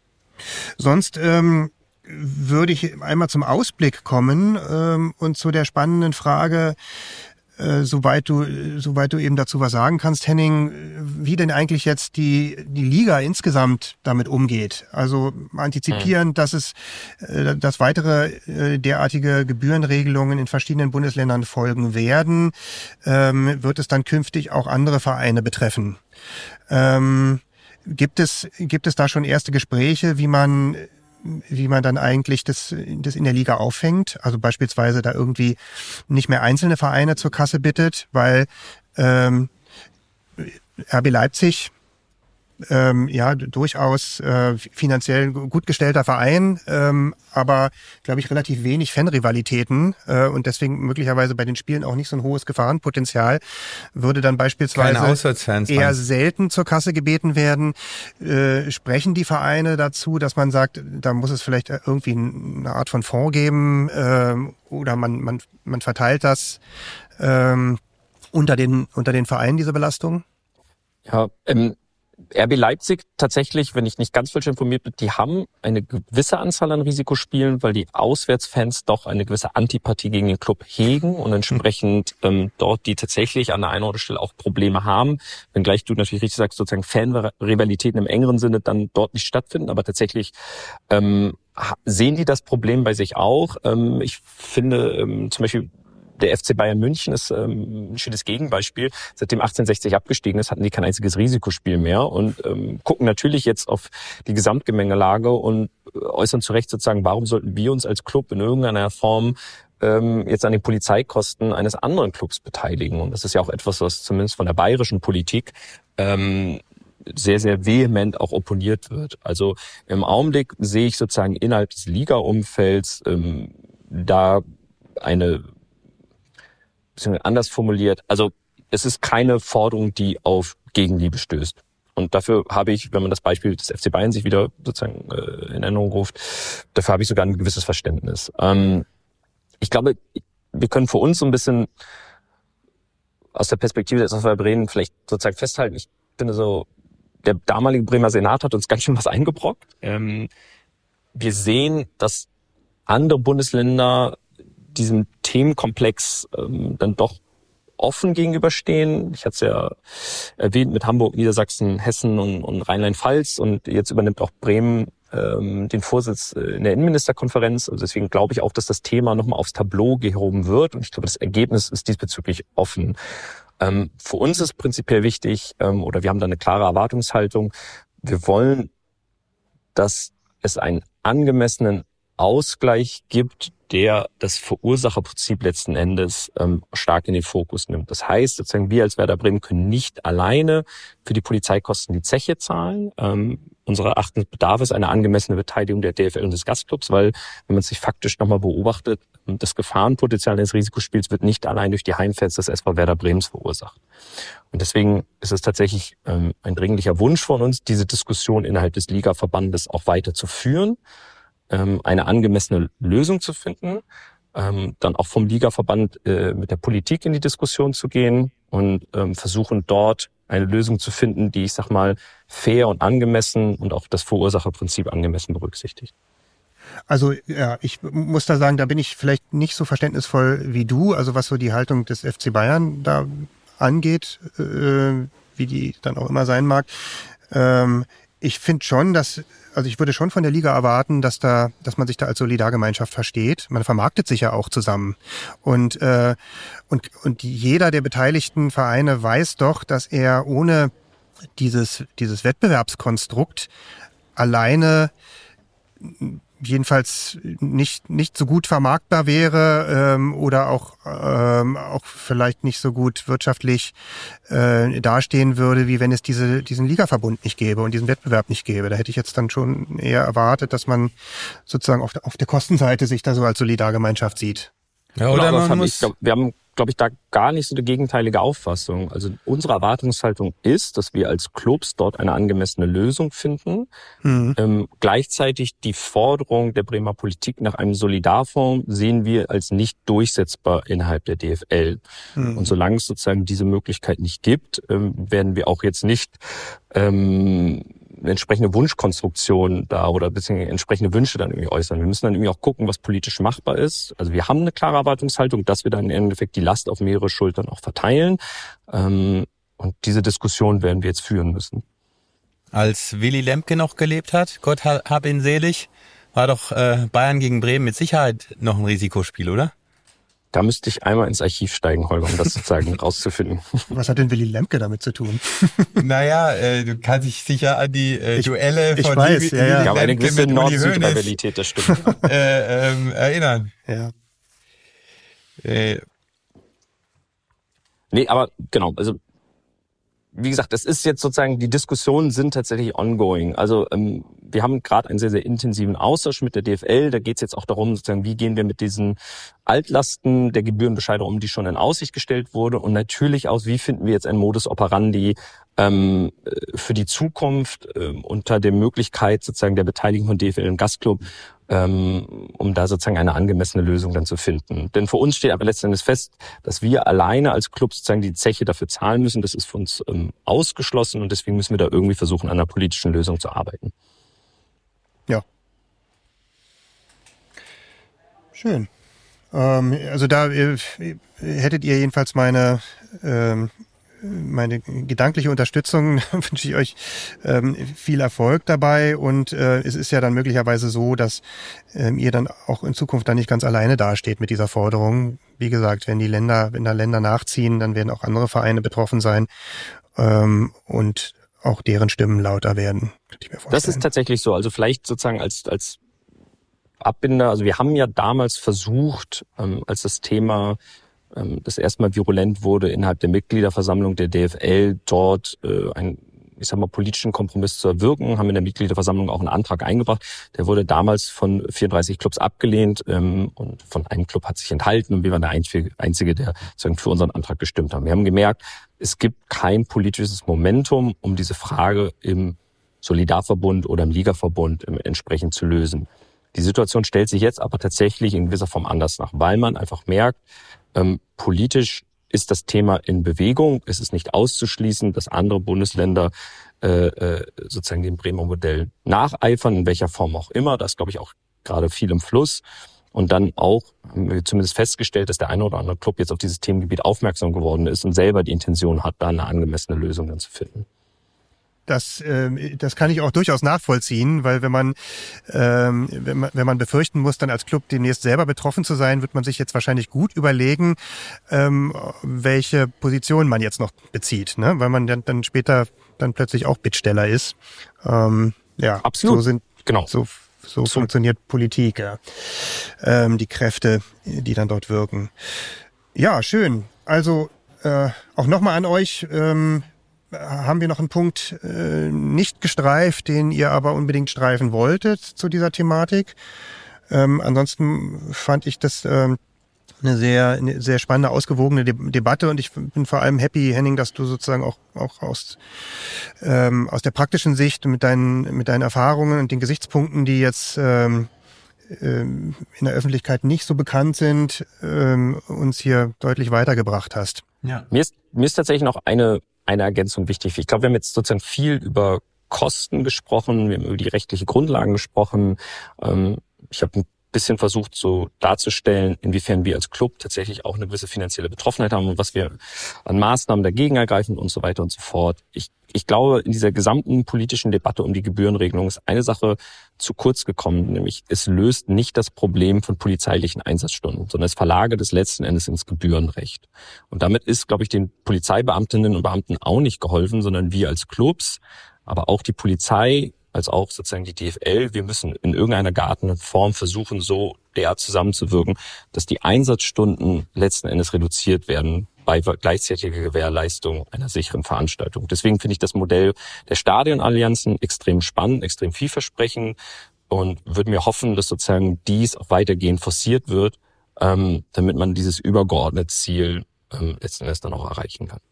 Sonst ähm, würde ich einmal zum Ausblick kommen ähm, und zu der spannenden Frage, äh, soweit du, soweit du eben dazu was sagen kannst, Henning, wie denn eigentlich jetzt die die Liga insgesamt damit umgeht. Also antizipieren, hm. dass es, äh, dass weitere äh, derartige Gebührenregelungen in verschiedenen Bundesländern folgen werden, ähm, wird es dann künftig auch andere Vereine betreffen. Ähm, gibt es gibt es da schon erste Gespräche, wie man wie man dann eigentlich das, das in der Liga auffängt? Also beispielsweise da irgendwie nicht mehr einzelne Vereine zur Kasse bittet, weil ähm, R B Leipzig ähm, ja durchaus äh, finanziell gut gestellter Verein, ähm, aber glaube ich relativ wenig Fanrivalitäten äh, und deswegen möglicherweise bei den Spielen auch nicht so ein hohes Gefahrenpotenzial, würde dann beispielsweise eher Mann. selten zur Kasse gebeten werden. Äh, sprechen die Vereine dazu, dass man sagt, da muss es vielleicht irgendwie eine Art von Fonds geben äh, oder man man man verteilt das äh, unter den unter den Vereinen, diese Belastung? Ja, ähm R B Leipzig tatsächlich, wenn ich nicht ganz falsch informiert bin, die haben eine gewisse Anzahl an Risikospielen, weil die Auswärtsfans doch eine gewisse Antipathie gegen den Club hegen und entsprechend ähm, dort die tatsächlich an der einen oder anderen Stelle auch Probleme haben. Wenngleich du natürlich richtig sagst, sozusagen Fanrivalitäten im engeren Sinne dann dort nicht stattfinden, aber tatsächlich ähm, sehen die das Problem bei sich auch. Ähm, ich finde ähm, zum Beispiel der F C Bayern München ist ähm, ein schönes Gegenbeispiel. Seitdem achtzehnhundertsechzig abgestiegen ist, hatten die kein einziges Risikospiel mehr und ähm, gucken natürlich jetzt auf die Gesamtgemengelage und äußern zu Recht sozusagen, warum sollten wir uns als Club in irgendeiner Form ähm, jetzt an den Polizeikosten eines anderen Clubs beteiligen? Und das ist ja auch etwas, was zumindest von der bayerischen Politik ähm, sehr, sehr vehement auch opponiert wird. Also im Augenblick sehe ich sozusagen innerhalb des Liga-Umfelds ähm, da eine anders formuliert, also es ist keine Forderung, die auf Gegenliebe stößt. Und dafür habe ich, wenn man das Beispiel des F C Bayern sich wieder sozusagen äh, in Erinnerung ruft, dafür habe ich sogar ein gewisses Verständnis. Ähm, ich glaube, wir können für uns so ein bisschen aus der Perspektive des S V Bremen vielleicht sozusagen festhalten. Ich finde so, der damalige Bremer Senat hat uns ganz schön was eingebrockt. Ähm, wir sehen, dass andere Bundesländer diesem Themenkomplex ähm, dann doch offen gegenüberstehen. Ich hatte es ja erwähnt mit Hamburg, Niedersachsen, Hessen und, und Rheinland-Pfalz und jetzt übernimmt auch Bremen ähm, den Vorsitz in der Innenministerkonferenz. Also deswegen glaube ich auch, dass das Thema nochmal aufs Tableau gehoben wird. Und ich glaube, das Ergebnis ist diesbezüglich offen. Ähm, für uns ist prinzipiell wichtig, ähm, oder wir haben da eine klare Erwartungshaltung, wir wollen, dass es einen angemessenen Ausgleich gibt, der das Verursacherprinzip letzten Endes ähm, stark in den Fokus nimmt. Das heißt, sozusagen wir als Werder Bremen können nicht alleine für die Polizeikosten die Zeche zahlen. Ähm, unseres Erachtens bedarf es einer angemessenen Beteiligung der D F L und des Gastclubs, weil, wenn man sich faktisch nochmal beobachtet, das Gefahrenpotenzial des Risikospiels wird nicht allein durch die Heimfans des S V Werder Bremens verursacht. Und deswegen ist es tatsächlich ähm, ein dringlicher Wunsch von uns, diese Diskussion innerhalb des Ligaverbandes auch weiter zu führen, eine angemessene Lösung zu finden, dann auch vom Ligaverband mit der Politik in die Diskussion zu gehen und versuchen dort eine Lösung zu finden, die, ich sag mal, fair und angemessen und auch das Verursacherprinzip angemessen berücksichtigt. Also ja, ich muss da sagen, da bin ich vielleicht nicht so verständnisvoll wie du, also was so die Haltung des F C Bayern da angeht, äh, wie die dann auch immer sein mag. Ähm, ich finde schon, dass Also ich würde schon von der Liga erwarten, dass da, dass man sich da als Solidargemeinschaft versteht. Man vermarktet sich ja auch zusammen. Und, äh, und, und jeder der beteiligten Vereine weiß doch, dass er ohne dieses, dieses Wettbewerbskonstrukt alleine jedenfalls nicht, nicht so gut vermarktbar wäre, ähm, oder auch, ähm, auch vielleicht nicht so gut wirtschaftlich äh, dastehen würde, wie wenn es diese, diesen Ligaverbund nicht gäbe und diesen Wettbewerb nicht gäbe. Da hätte ich jetzt dann schon eher erwartet, dass man sozusagen auf der, auf der Kostenseite sich da so als Solidargemeinschaft sieht. Ja, oder genau, man muss ich glaub, wir haben, glaube ich, da gar nicht so eine gegenteilige Auffassung. Also unsere Erwartungshaltung ist, dass wir als Clubs dort eine angemessene Lösung finden. Mhm. Ähm, gleichzeitig die Forderung der Bremer Politik nach einem Solidarfonds sehen wir als nicht durchsetzbar innerhalb der D F L. Mhm. Und solange es sozusagen diese Möglichkeit nicht gibt, ähm, werden wir auch jetzt nicht ähm, eine entsprechende Wunschkonstruktion da oder beziehungsweise entsprechende Wünsche dann irgendwie äußern. Wir müssen dann irgendwie auch gucken, was politisch machbar ist. Also wir haben eine klare Erwartungshaltung, dass wir dann im Endeffekt die Last auf mehrere Schultern auch verteilen. Und diese Diskussion werden wir jetzt führen müssen. Als Willy Lemke noch gelebt hat, Gott hab ihn selig, war doch Bayern gegen Bremen mit Sicherheit noch ein Risikospiel, oder? Da müsste ich einmal ins Archiv steigen, Holger, um das sozusagen rauszufinden. Was hat denn Willy Lemke damit zu tun? Naja, äh, du kannst dich sicher an die äh, ich, Duelle ich von weiß, Willy, ja, ja. Willy aber eine Lemke gewisse mit Uli Hoeneß Nord-Süd-Rivalität, das stimmt. äh, ähm, erinnern. Ja. Äh. Nee, aber genau, also wie gesagt, das ist jetzt sozusagen, die Diskussionen sind tatsächlich ongoing. Also ähm, wir haben gerade einen sehr, sehr intensiven Austausch mit der D F L. Da geht es jetzt auch darum, sozusagen, wie gehen wir mit diesen Altlasten der Gebührenbescheide um, die schon in Aussicht gestellt wurde. Und natürlich auch, wie finden wir jetzt ein Modus operandi ähm, für die Zukunft ähm, unter der Möglichkeit sozusagen der Beteiligung von D F L und Gastclub, ähm, um da sozusagen eine angemessene Lösung dann zu finden. Denn für uns steht aber letztendlich fest, dass wir alleine als Club sozusagen die Zeche dafür zahlen müssen. Das ist für uns ähm, ausgeschlossen und deswegen müssen wir da irgendwie versuchen, an einer politischen Lösung zu arbeiten. Ja. Schön. Ähm, also da äh, hättet ihr jedenfalls meine ähm, meine gedankliche Unterstützung, wünsche ich euch ähm, viel Erfolg dabei und äh, es ist ja dann möglicherweise so, dass ähm, ihr dann auch in Zukunft dann nicht ganz alleine dasteht mit dieser Forderung. Wie gesagt, wenn die Länder, wenn da Länder nachziehen, dann werden auch andere Vereine betroffen sein ähm, und auch deren Stimmen lauter werden, könnte ich mir vorstellen. Das ist tatsächlich so. Also vielleicht sozusagen als als Abbinder, also wir haben ja damals versucht, ähm, als das Thema das erstmal virulent wurde innerhalb der Mitgliederversammlung der D F L, dort äh, einen, ich sag mal, politischen Kompromiss zu erwirken, haben in der Mitgliederversammlung auch einen Antrag eingebracht. Der wurde damals von vierunddreißig Clubs abgelehnt ähm, und von einem Club hat sich enthalten und wir waren der einzige, einzige der sozusagen für unseren Antrag gestimmt haben. Wir haben gemerkt, es gibt kein politisches Momentum, um diese Frage im Solidarverbund oder im Ligaverbund entsprechend zu lösen. Die Situation stellt sich jetzt aber tatsächlich in gewisser Form anders nach, weil man einfach merkt, Ähm, politisch ist das Thema in Bewegung. Es ist nicht auszuschließen, dass andere Bundesländer äh, äh, sozusagen dem Bremer Modell nacheifern, in welcher Form auch immer. Das ist, glaube ich, auch gerade viel im Fluss. Und dann auch haben wir zumindest festgestellt, dass der eine oder andere Club jetzt auf dieses Themengebiet aufmerksam geworden ist und selber die Intention hat, da eine angemessene Lösung dann zu finden. das, äh, das kann ich auch durchaus nachvollziehen, weil wenn man, ähm, wenn man, wenn man befürchten muss, dann als Club demnächst selber betroffen zu sein, wird man sich jetzt wahrscheinlich gut überlegen, ähm, welche Position man jetzt noch bezieht, ne? Weil man dann, dann später dann plötzlich auch Bittsteller ist. Ähm, ja, absolut. So sind, genau. So, so funktioniert Politik, ja. Ähm, die Kräfte, die dann dort wirken. Ja, schön. Also äh, auch nochmal an euch. Ähm, haben wir noch einen Punkt äh, nicht gestreift, den ihr aber unbedingt streifen wolltet zu dieser Thematik. Ähm, ansonsten fand ich das ähm, eine sehr eine sehr spannende, ausgewogene De- Debatte und ich bin vor allem happy, Henning, dass du sozusagen auch auch aus ähm, aus der praktischen Sicht mit deinen mit deinen Erfahrungen und den Gesichtspunkten, die jetzt ähm, ähm, in der Öffentlichkeit nicht so bekannt sind, ähm, uns hier deutlich weitergebracht hast. Ja. Mir ist mir ist tatsächlich noch eine eine Ergänzung wichtig. Ich glaube, wir haben jetzt sozusagen viel über Kosten gesprochen, wir haben über die rechtliche Grundlagen gesprochen. Ich habe ein bisschen versucht, so darzustellen, inwiefern wir als Club tatsächlich auch eine gewisse finanzielle Betroffenheit haben und was wir an Maßnahmen dagegen ergreifen und so weiter und so fort. Ich, ich glaube, in dieser gesamten politischen Debatte um die Gebührenregelung ist eine Sache zu kurz gekommen, nämlich es löst nicht das Problem von polizeilichen Einsatzstunden, sondern es verlagert es letzten Endes ins Gebührenrecht. Und damit ist, glaube ich, den Polizeibeamtinnen und Beamten auch nicht geholfen, sondern wir als Clubs, aber auch die Polizei, als auch sozusagen die D F L, wir müssen in irgendeiner gartenden Form versuchen, so derart zusammenzuwirken, dass die Einsatzstunden letzten Endes reduziert werden bei gleichzeitiger Gewährleistung einer sicheren Veranstaltung. Deswegen finde ich das Modell der Stadionallianzen extrem spannend, extrem vielversprechend und würde mir hoffen, dass sozusagen dies auch weitergehend forciert wird, ähm, damit man dieses übergeordnete Ziel ähm, letzten Endes dann auch erreichen kann.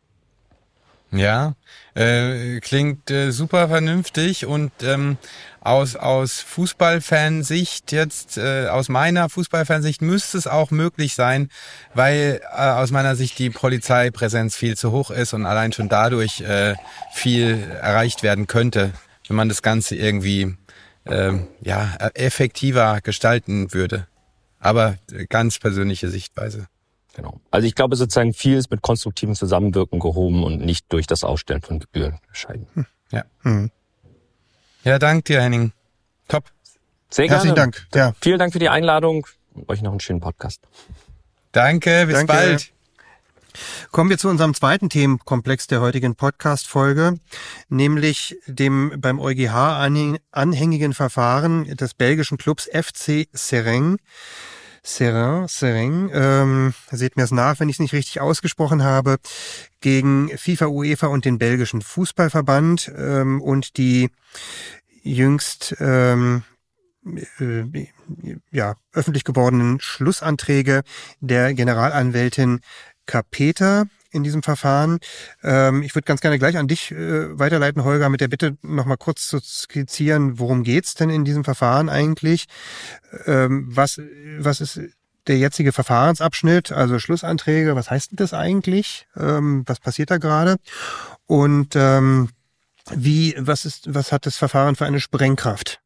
Ja, äh, klingt äh, super vernünftig und ähm, aus aus Fußballfansicht jetzt, äh, aus meiner Fußballfansicht müsste es auch möglich sein, weil äh, aus meiner Sicht die Polizeipräsenz viel zu hoch ist und allein schon dadurch äh, viel erreicht werden könnte, wenn man das Ganze irgendwie äh, ja effektiver gestalten würde. Aber äh, ganz persönliche Sichtweise. Genau. Also ich glaube sozusagen viel ist mit konstruktivem Zusammenwirken gehoben und nicht durch das Ausstellen von Gebühren entscheiden. Ja. Mhm. Ja, danke dir, Henning. Top. Sehr gerne. Herzlichen Dank. Ja. Vielen Dank für die Einladung und euch noch einen schönen Podcast. Danke, bis Danke. bald. Kommen wir zu unserem zweiten Themenkomplex der heutigen Podcast-Folge, nämlich dem beim EuGH anhängigen Verfahren des belgischen Clubs F C Sereng. Sereng, Sereng, ähm, seht mir es nach, wenn ich es nicht richtig ausgesprochen habe, gegen FIFA, UEFA und den belgischen Fußballverband ähm, und die jüngst ähm, äh, ja, öffentlich gewordenen Schlussanträge der Generalanwältin Kapeter in diesem Verfahren. Ähm, ich würde ganz gerne gleich an dich äh, weiterleiten, Holger, mit der Bitte noch mal kurz zu skizzieren, worum geht's denn in diesem Verfahren eigentlich? Ähm, was, was ist der jetzige Verfahrensabschnitt, also Schlussanträge, was heißt das eigentlich? Ähm, was passiert da gerade? Und ähm, wie, was ist, was hat das Verfahren für eine Sprengkraft?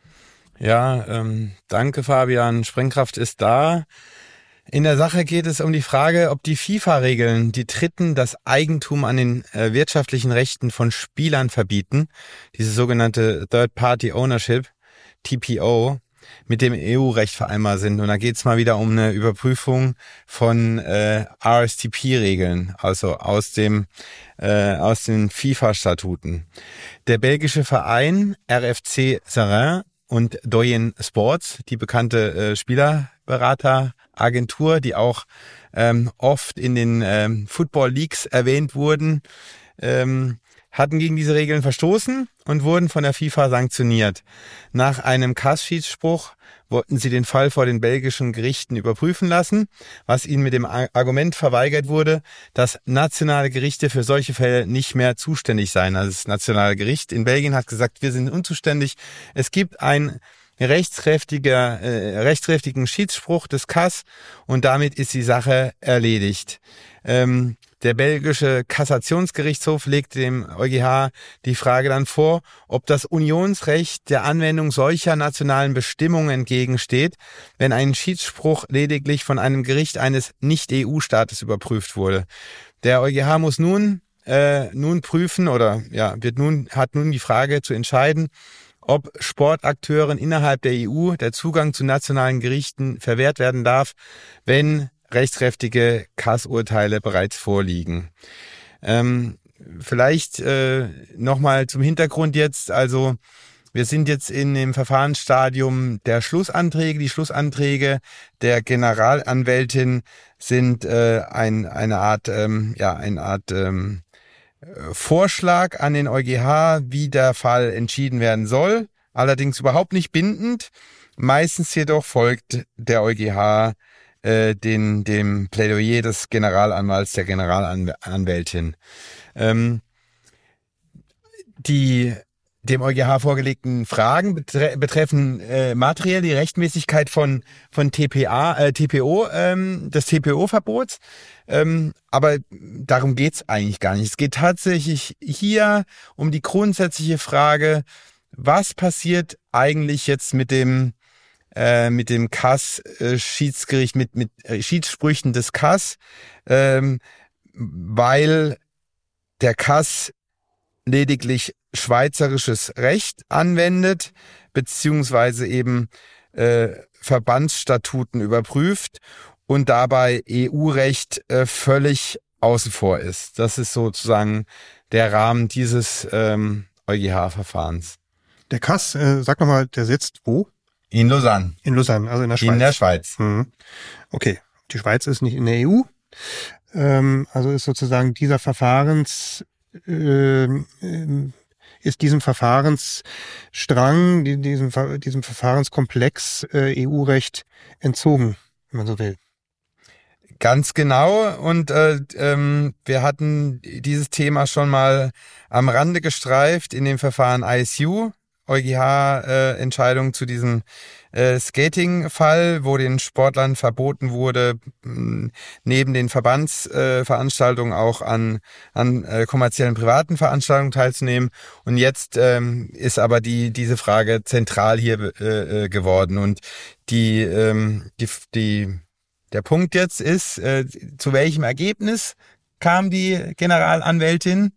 Ja, ähm, danke Fabian. Sprengkraft ist da. In der Sache geht es um die Frage, ob die FIFA-Regeln die Dritten das Eigentum an den äh, wirtschaftlichen Rechten von Spielern verbieten, diese sogenannte Third-Party-Ownership, T P O, mit dem E U-Recht vereinbar sind. Und da geht es mal wieder um eine Überprüfung von äh, R S T P-Regeln, also aus dem äh, aus den FIFA-Statuten. Der belgische Verein R F C Sereng und Doyen Sports, die bekannte äh, Spielerberater-Agentur, die auch ähm, oft in den ähm, Football Leagues erwähnt wurden, ähm, hatten gegen diese Regeln verstoßen und wurden von der FIFA sanktioniert. Nach einem Kassschiedsspruch wollten sie den Fall vor den belgischen Gerichten überprüfen lassen, was ihnen mit dem Argument verweigert wurde, dass nationale Gerichte für solche Fälle nicht mehr zuständig seien. Also das nationale Gericht in Belgien hat gesagt, wir sind unzuständig. Es gibt ein rechtskräftiger, äh, rechtskräftigen Schiedsspruch des K A S und damit ist die Sache erledigt. Ähm, Der belgische Kassationsgerichtshof legt dem EuGH die Frage dann vor, ob das Unionsrecht der Anwendung solcher nationalen Bestimmungen entgegensteht, wenn ein Schiedsspruch lediglich von einem Gericht eines Nicht-E U-Staates überprüft wurde. Der EuGH muss nun äh, nun prüfen oder ja, wird nun, hat nun die Frage zu entscheiden, ob Sportakteuren innerhalb der E U der Zugang zu nationalen Gerichten verwehrt werden darf, wenn rechtskräftige C A S-Urteile bereits vorliegen. Ähm, vielleicht äh, nochmal zum Hintergrund jetzt, also wir sind jetzt in dem Verfahrensstadium der Schlussanträge. Die Schlussanträge der Generalanwältin sind äh, ein, eine Art, ähm, ja, eine Art ähm, Vorschlag an den EuGH, wie der Fall entschieden werden soll. Allerdings überhaupt nicht bindend. Meistens jedoch folgt der EuGH äh, den, dem Plädoyer des Generalanwalts, der Generalanwältin. Ähm, die dem EuGH vorgelegten Fragen betre- betreffen äh, materiell die Rechtmäßigkeit von von T P A, äh, T P O, ähm, des T P O-Verbots. Ähm, aber darum geht's eigentlich gar nicht. Es geht tatsächlich hier um die grundsätzliche Frage, was passiert eigentlich jetzt mit dem äh, mit dem C A S-Schiedsgericht, mit mit äh, Schiedssprüchen des C A S, ähm, weil der C A S lediglich schweizerisches Recht anwendet, beziehungsweise eben äh, Verbandsstatuten überprüft und dabei E U-Recht äh, völlig außen vor ist. Das ist sozusagen der Rahmen dieses ähm, EuGH-Verfahrens. Der C A S, äh, sag nochmal, der sitzt wo? In Lausanne. In Lausanne, also in der Schweiz. In der Schweiz. Mhm. Okay, die Schweiz ist nicht in der E U. Ähm, also ist sozusagen dieser Verfahrens... Äh, äh, ist diesem Verfahrensstrang, diesem, diesem Verfahrenskomplex äh, E U-Recht entzogen, wenn man so will. Ganz genau. Und äh, ähm, wir hatten dieses Thema schon mal am Rande gestreift in dem Verfahren I S U, EuGH-Entscheidung äh, zu diesem äh, Skating-Fall, wo den Sportlern verboten wurde, mh, neben den Verbandsveranstaltungen äh, auch an an äh, kommerziellen privaten Veranstaltungen teilzunehmen. Und jetzt ähm, ist aber die diese Frage zentral hier äh, geworden. Und die ähm, die die der Punkt jetzt ist, äh, zu welchem Ergebnis kam die Generalanwältin?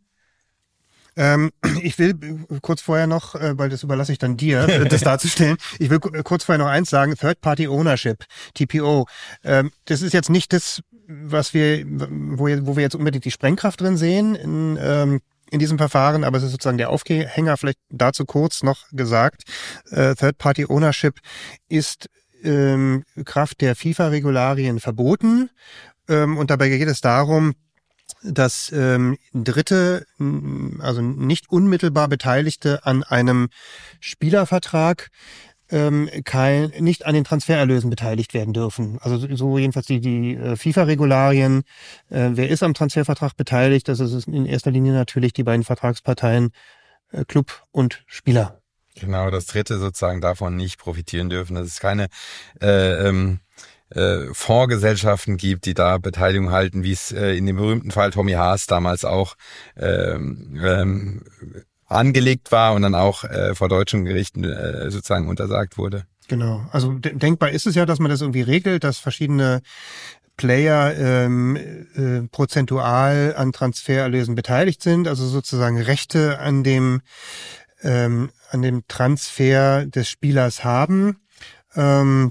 Ähm, ich will kurz vorher noch, äh, weil das überlasse ich dann dir, das darzustellen. Ich will k- kurz vorher noch eins sagen, Third-Party Ownership, T P O. Ähm, das ist jetzt nicht das, was wir, wo, wo wir jetzt unbedingt die Sprengkraft drin sehen in, ähm, in diesem Verfahren, aber es ist sozusagen der Aufhänger, vielleicht dazu kurz noch gesagt. Äh, Third-Party Ownership ist ähm, Kraft der FIFA-Regularien verboten, ähm, und dabei geht es darum, dass ähm, Dritte, also nicht unmittelbar Beteiligte an einem Spielervertrag, ähm, kein, nicht an den Transfererlösen beteiligt werden dürfen. Also so jedenfalls die, die äh, FIFA-Regularien. Äh, wer ist am Transfervertrag beteiligt? Das ist in erster Linie natürlich die beiden Vertragsparteien, äh, Club und Spieler. Genau, das Dritte sozusagen davon nicht profitieren dürfen. Dass es keine äh, ähm, äh, Fondsgesellschaften gibt, die da Beteiligung halten, wie es äh, in dem berühmten Fall Tommy Haas damals auch ähm, ähm, angelegt war und dann auch äh, vor deutschen Gerichten äh, sozusagen untersagt wurde. Genau, also de- denkbar ist es ja, dass man das irgendwie regelt, dass verschiedene Player ähm, äh, prozentual an Transfererlösen beteiligt sind, also sozusagen Rechte an dem ähm, an dem Transfer des Spielers haben. Ähm,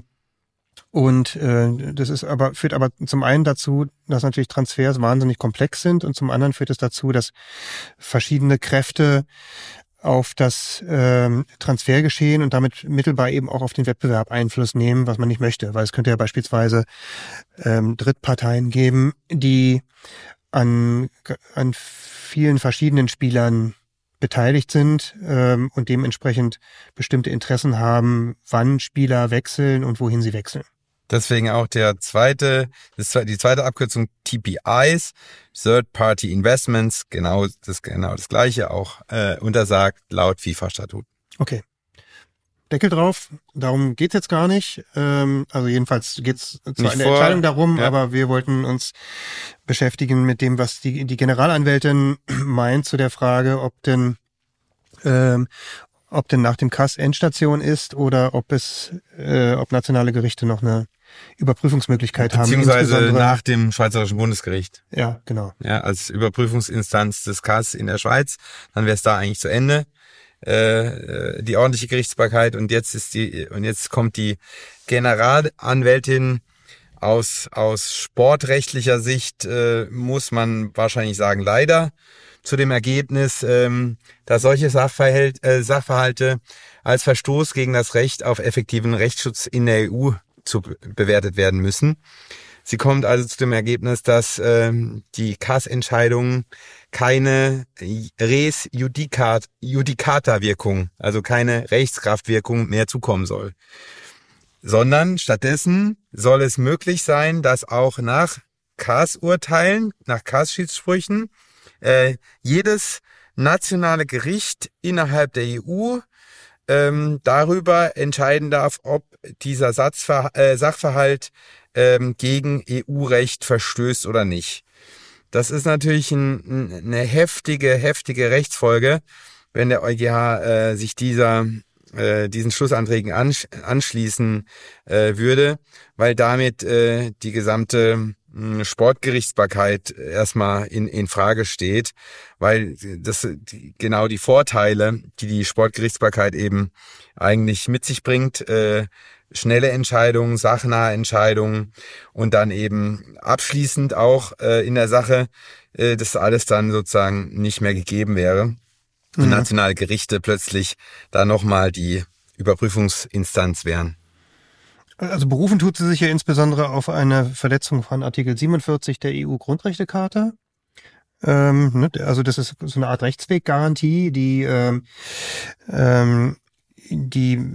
und äh, das ist aber führt aber zum einen dazu, dass natürlich Transfers wahnsinnig komplex sind, und zum anderen führt es dazu, dass verschiedene Kräfte auf das ähm, Transfergeschehen und damit mittelbar eben auch auf den Wettbewerb Einfluss nehmen, was man nicht möchte. Weil es könnte ja beispielsweise ähm, Drittparteien geben, die an an vielen verschiedenen Spielern beteiligt sind ähm, und dementsprechend bestimmte Interessen haben, wann Spieler wechseln und wohin sie wechseln. Deswegen auch der zweite, das, die zweite Abkürzung T P Is, Third Party Investments, genau das genau das gleiche, auch äh, untersagt laut FIFA-Statut. Okay. Deckel drauf, darum geht's jetzt gar nicht. Ähm, also jedenfalls geht's zwar in der Entscheidung darum, ja. Aber wir wollten uns beschäftigen mit dem, was die, die Generalanwältin meint zu der Frage, ob denn ähm, ob denn nach dem C A S Endstation ist oder ob es, äh, ob nationale Gerichte noch eine Überprüfungsmöglichkeit haben. Beziehungsweise nach dem Schweizerischen Bundesgericht. Ja, genau. Ja, als Überprüfungsinstanz des K A S in der Schweiz, dann wäre es da eigentlich zu Ende. Äh, die ordentliche Gerichtsbarkeit und jetzt ist die und jetzt kommt die Generalanwältin aus aus sportrechtlicher Sicht, äh, muss man wahrscheinlich sagen, leider zu dem Ergebnis, ähm, dass solche Sachverhalt, äh, Sachverhalte als Verstoß gegen das Recht auf effektiven Rechtsschutz in der E U zu bewertet werden müssen. Sie kommt also zu dem Ergebnis, dass ähm, die K A S-Entscheidungen keine res judicat, judicata Wirkung, also keine Rechtskraftwirkung mehr zukommen soll. Sondern stattdessen soll es möglich sein, dass auch nach K A S-Urteilen, nach K A S-Schiedssprüchen, äh, jedes nationale Gericht innerhalb der E U ähm, darüber entscheiden darf, ob dieser Satzver- äh, Sachverhalt ähm, gegen E U-Recht verstößt oder nicht. Das ist natürlich ein, eine heftige, heftige Rechtsfolge, wenn der EuGH äh, sich dieser äh, diesen Schlussanträgen ansch- anschließen äh, würde, weil damit äh, die gesamte äh, Sportgerichtsbarkeit erstmal in, in Frage steht, weil das die, genau die Vorteile, die die Sportgerichtsbarkeit eben eigentlich mit sich bringt, äh, schnelle Entscheidungen, sachnahe Entscheidungen und dann eben abschließend auch äh, in der Sache, äh, dass alles dann sozusagen nicht mehr gegeben wäre. Und mhm. nationale Gerichte plötzlich da nochmal die Überprüfungsinstanz wären. Also berufen tut sie sich ja insbesondere auf eine Verletzung von Artikel siebenundvierzig der E U-Grundrechtecharta. Ähm, ne, also das ist so eine Art Rechtsweggarantie, die ähm, ähm, die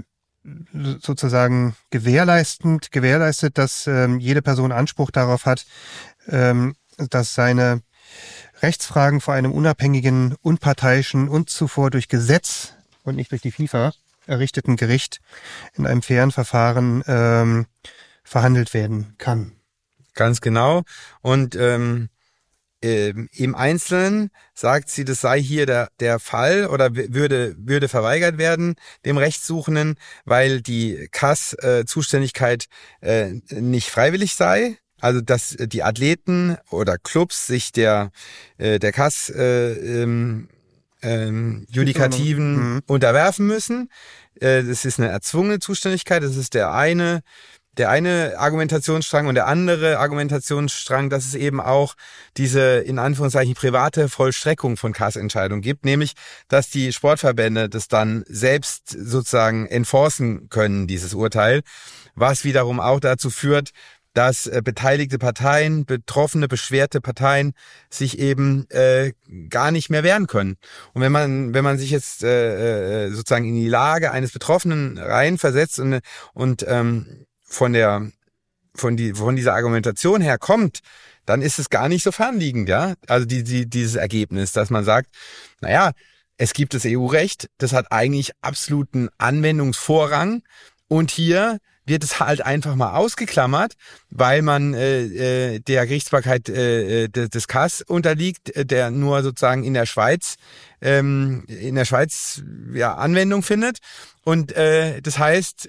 sozusagen gewährleistend gewährleistet, dass ähm, jede Person Anspruch darauf hat, ähm, dass seine Rechtsfragen vor einem unabhängigen, unparteiischen und zuvor durch Gesetz und nicht durch die FIFA errichteten Gericht in einem fairen Verfahren ähm, verhandelt werden kann. Ganz genau. Und ähm, äh, im Einzelnen sagt sie, das sei hier der der Fall oder würde würde verweigert werden dem Rechtssuchenden, weil die K A S-Zuständigkeit äh, nicht freiwillig sei. Also dass die Athleten oder Clubs sich der äh, der K A S äh, ähm, ähm, Judikativen mhm. unterwerfen müssen. Äh, das ist eine erzwungene Zuständigkeit. Das ist der eine der eine Argumentationsstrang und der andere Argumentationsstrang, dass es eben auch diese in Anführungszeichen private Vollstreckung von K A S-Entscheidungen gibt, nämlich dass die Sportverbände das dann selbst sozusagen enforcen können, dieses Urteil, was wiederum auch dazu führt, dass äh, beteiligte Parteien, betroffene, beschwerte Parteien sich eben äh, gar nicht mehr wehren können. Und wenn man wenn man sich jetzt äh, sozusagen in die Lage eines Betroffenen reinversetzt und und ähm, von der von die von dieser Argumentation her kommt, dann ist es gar nicht so fernliegend, ja. Also die, die dieses Ergebnis, dass man sagt, naja, es gibt das E U-Recht, das hat eigentlich absoluten Anwendungsvorrang und hier wird es halt einfach mal ausgeklammert, weil man äh, der Gerichtsbarkeit äh, des K A S unterliegt, der nur sozusagen in der Schweiz ähm, in der Schweiz ja Anwendung findet. Und äh, das heißt,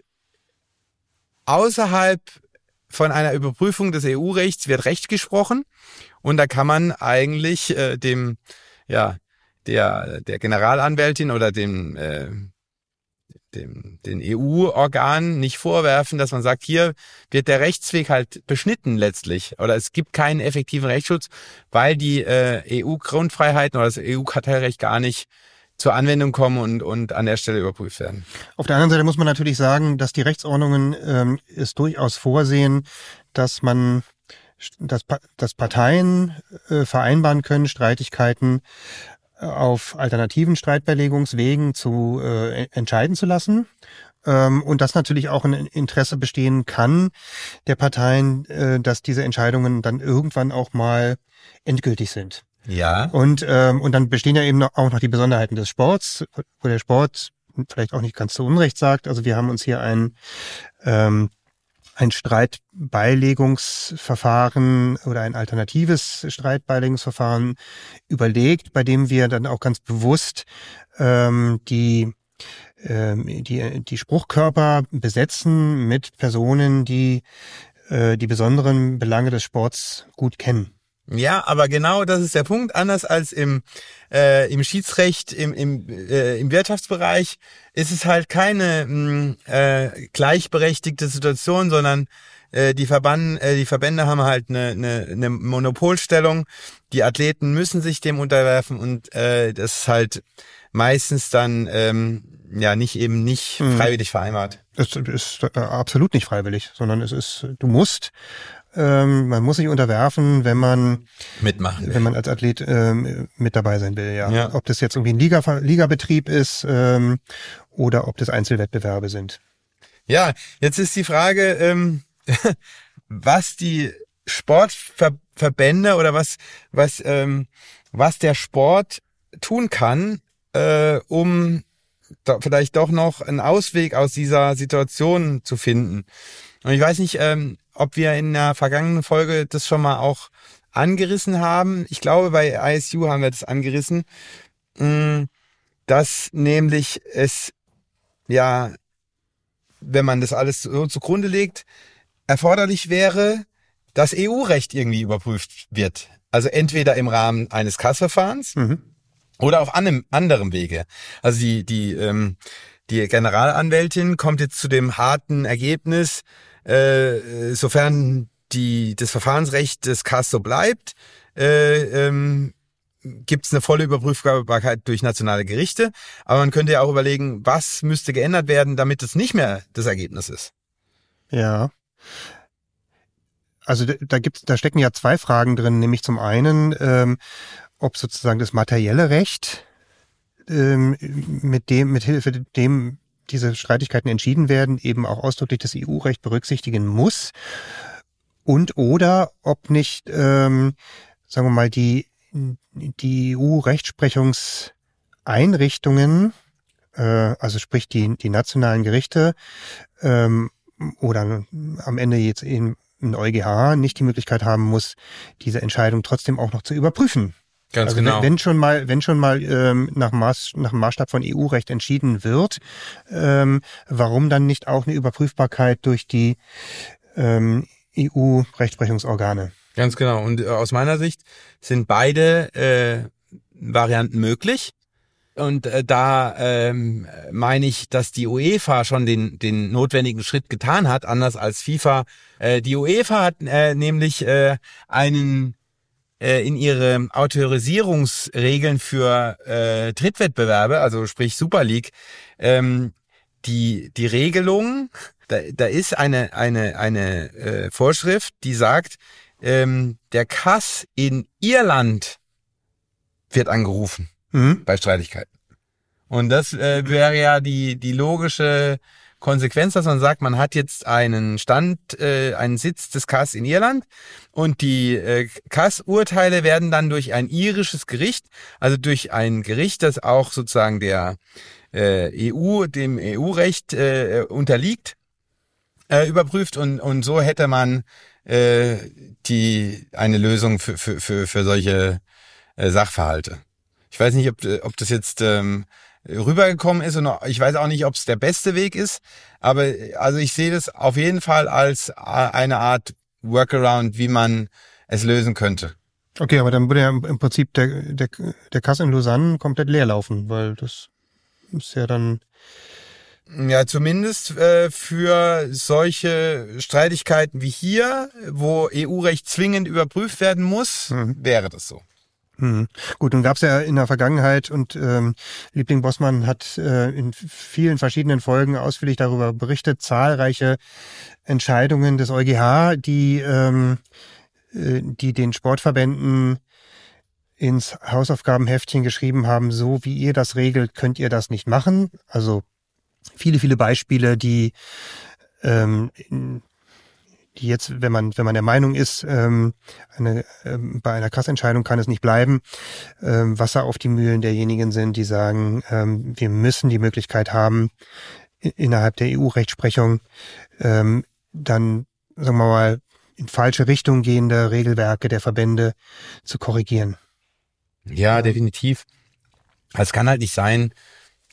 außerhalb von einer Überprüfung des E U-Rechts wird Recht gesprochen und da kann man eigentlich äh, dem ja der der Generalanwältin oder dem äh, dem den E U-Organen nicht vorwerfen, dass man sagt, hier wird der Rechtsweg halt beschnitten letztlich oder es gibt keinen effektiven Rechtsschutz, weil die äh, E U-Grundfreiheiten oder das E U-Kartellrecht gar nicht zur Anwendung kommen und und an der Stelle überprüft werden. Auf der anderen Seite muss man natürlich sagen, dass die Rechtsordnungen ähm, es durchaus vorsehen, dass man dass, dass Parteien äh, vereinbaren können, Streitigkeiten auf alternativen Streitbeilegungswegen zu äh, entscheiden zu lassen. Ähm, und dass natürlich auch ein Interesse bestehen kann der Parteien, äh, dass diese Entscheidungen dann irgendwann auch mal endgültig sind. Ja. Und ähm, und dann bestehen ja eben noch, auch noch die Besonderheiten des Sports, wo der Sport vielleicht auch nicht ganz zu Unrecht sagt. Also wir haben uns hier ein ähm, ein Streitbeilegungsverfahren oder ein alternatives Streitbeilegungsverfahren überlegt, bei dem wir dann auch ganz bewusst ähm, die ähm, die die Spruchkörper besetzen mit Personen, die äh, die besonderen Belange des Sports gut kennen. Ja, aber genau das ist der Punkt. Anders als im äh, im Schiedsrecht, im im äh, im Wirtschaftsbereich ist es halt keine mh, äh, gleichberechtigte Situation, sondern äh, die Verband, äh, die Verbände haben halt eine, eine, eine Monopolstellung. Die Athleten müssen sich dem unterwerfen und äh, das ist halt meistens dann ähm, ja nicht eben nicht hm. freiwillig vereinbart. Es ist äh, absolut nicht freiwillig, sondern es ist, du musst. Ähm, man muss sich unterwerfen, wenn man mitmachen will. Wenn man als Athlet ähm, mit dabei sein will, ja. ja. Ob das jetzt irgendwie ein Liga, Ligabetrieb ist ähm, oder ob das Einzelwettbewerbe sind. Ja, jetzt ist die Frage, ähm, was die Sportverbände oder was was ähm, was der Sport tun kann, äh, um da vielleicht doch noch einen Ausweg aus dieser Situation zu finden. Und ich weiß nicht, ähm, ob wir in der vergangenen Folge das schon mal auch angerissen haben. Ich glaube, bei I S U haben wir das angerissen, dass nämlich es, ja, wenn man das alles so zugrunde legt, erforderlich wäre, dass E U-Recht irgendwie überprüft wird. Also entweder im Rahmen eines K A S-Verfahrens mhm. oder auf einem anderen Wege. Also die, die, ähm, die Generalanwältin kommt jetzt zu dem harten Ergebnis, Äh, sofern die, das Verfahrensrecht des K A S so bleibt, äh, ähm, gibt es eine volle Überprüfbarkeit durch nationale Gerichte. Aber man könnte ja auch überlegen, was müsste geändert werden, damit es nicht mehr das Ergebnis ist. Ja. Also da gibt's, da stecken ja zwei Fragen drin, nämlich zum einen, ähm, ob sozusagen das materielle Recht ähm, mit dem, mit Hilfe dem diese Streitigkeiten entschieden werden, eben auch ausdrücklich das E U-Recht berücksichtigen muss und oder ob nicht, ähm, sagen wir mal, die die E U-Rechtsprechungseinrichtungen, äh, also sprich die die nationalen Gerichte ähm, oder am Ende jetzt eben ein EuGH nicht die Möglichkeit haben muss, diese Entscheidung trotzdem auch noch zu überprüfen. Ganz also genau. Wenn, wenn schon mal, wenn schon mal ähm, nach, Maß, nach dem Maßstab von E U-Recht entschieden wird, ähm, warum dann nicht auch eine Überprüfbarkeit durch die ähm, E U-Rechtsprechungsorgane? Ganz genau. Und äh, aus meiner Sicht sind beide äh, Varianten möglich. Und äh, da ähm, meine ich, dass die UEFA schon den den notwendigen Schritt getan hat, anders als FIFA. Äh, die UEFA hat äh, nämlich äh, einen in ihre Autorisierungsregeln für äh, Drittwettbewerbe, also sprich Super League, ähm, die die Regelung, da, da ist eine eine eine äh, Vorschrift, die sagt, ähm, der K A S in Irland wird angerufen mhm. bei Streitigkeiten. Und das äh, wäre ja die die logische Konsequenz, dass man sagt, man hat jetzt einen Stand, äh, einen Sitz des K A S in Irland und die äh, K A S-Urteile werden dann durch ein irisches Gericht, also durch ein Gericht, das auch sozusagen der äh, E U, dem E U-Recht äh, unterliegt, äh, überprüft und und so hätte man äh, die eine Lösung für für für, für solche äh, Sachverhalte. Ich weiß nicht, ob ob das jetzt ähm, rübergekommen ist und ich weiß auch nicht, ob es der beste Weg ist, aber also ich sehe das auf jeden Fall als eine Art Workaround, wie man es lösen könnte. Okay, aber dann würde ja im Prinzip der der der K A S in Lausanne komplett leer laufen, weil das ist ja dann ja zumindest äh, für solche Streitigkeiten wie hier, wo E U-Recht zwingend überprüft werden muss, mhm. wäre das so. Hm. Gut, nun gab es ja in der Vergangenheit und ähm, Liebling Bossmann hat äh, in vielen verschiedenen Folgen ausführlich darüber berichtet, zahlreiche Entscheidungen des EuGH, die ähm, äh, die den Sportverbänden ins Hausaufgabenheftchen geschrieben haben, so wie ihr das regelt, könnt ihr das nicht machen. Also viele, viele Beispiele, die ähm, die jetzt, wenn man wenn man der Meinung ist, ähm, eine, ähm, bei einer K A S-Entscheidung kann es nicht bleiben, ähm, Wasser auf die Mühlen derjenigen sind, die sagen, ähm, wir müssen die Möglichkeit haben, innerhalb der E U-Rechtsprechung ähm, dann, sagen wir mal, in falsche Richtung gehende Regelwerke der Verbände zu korrigieren. Ja, definitiv. Es kann halt nicht sein,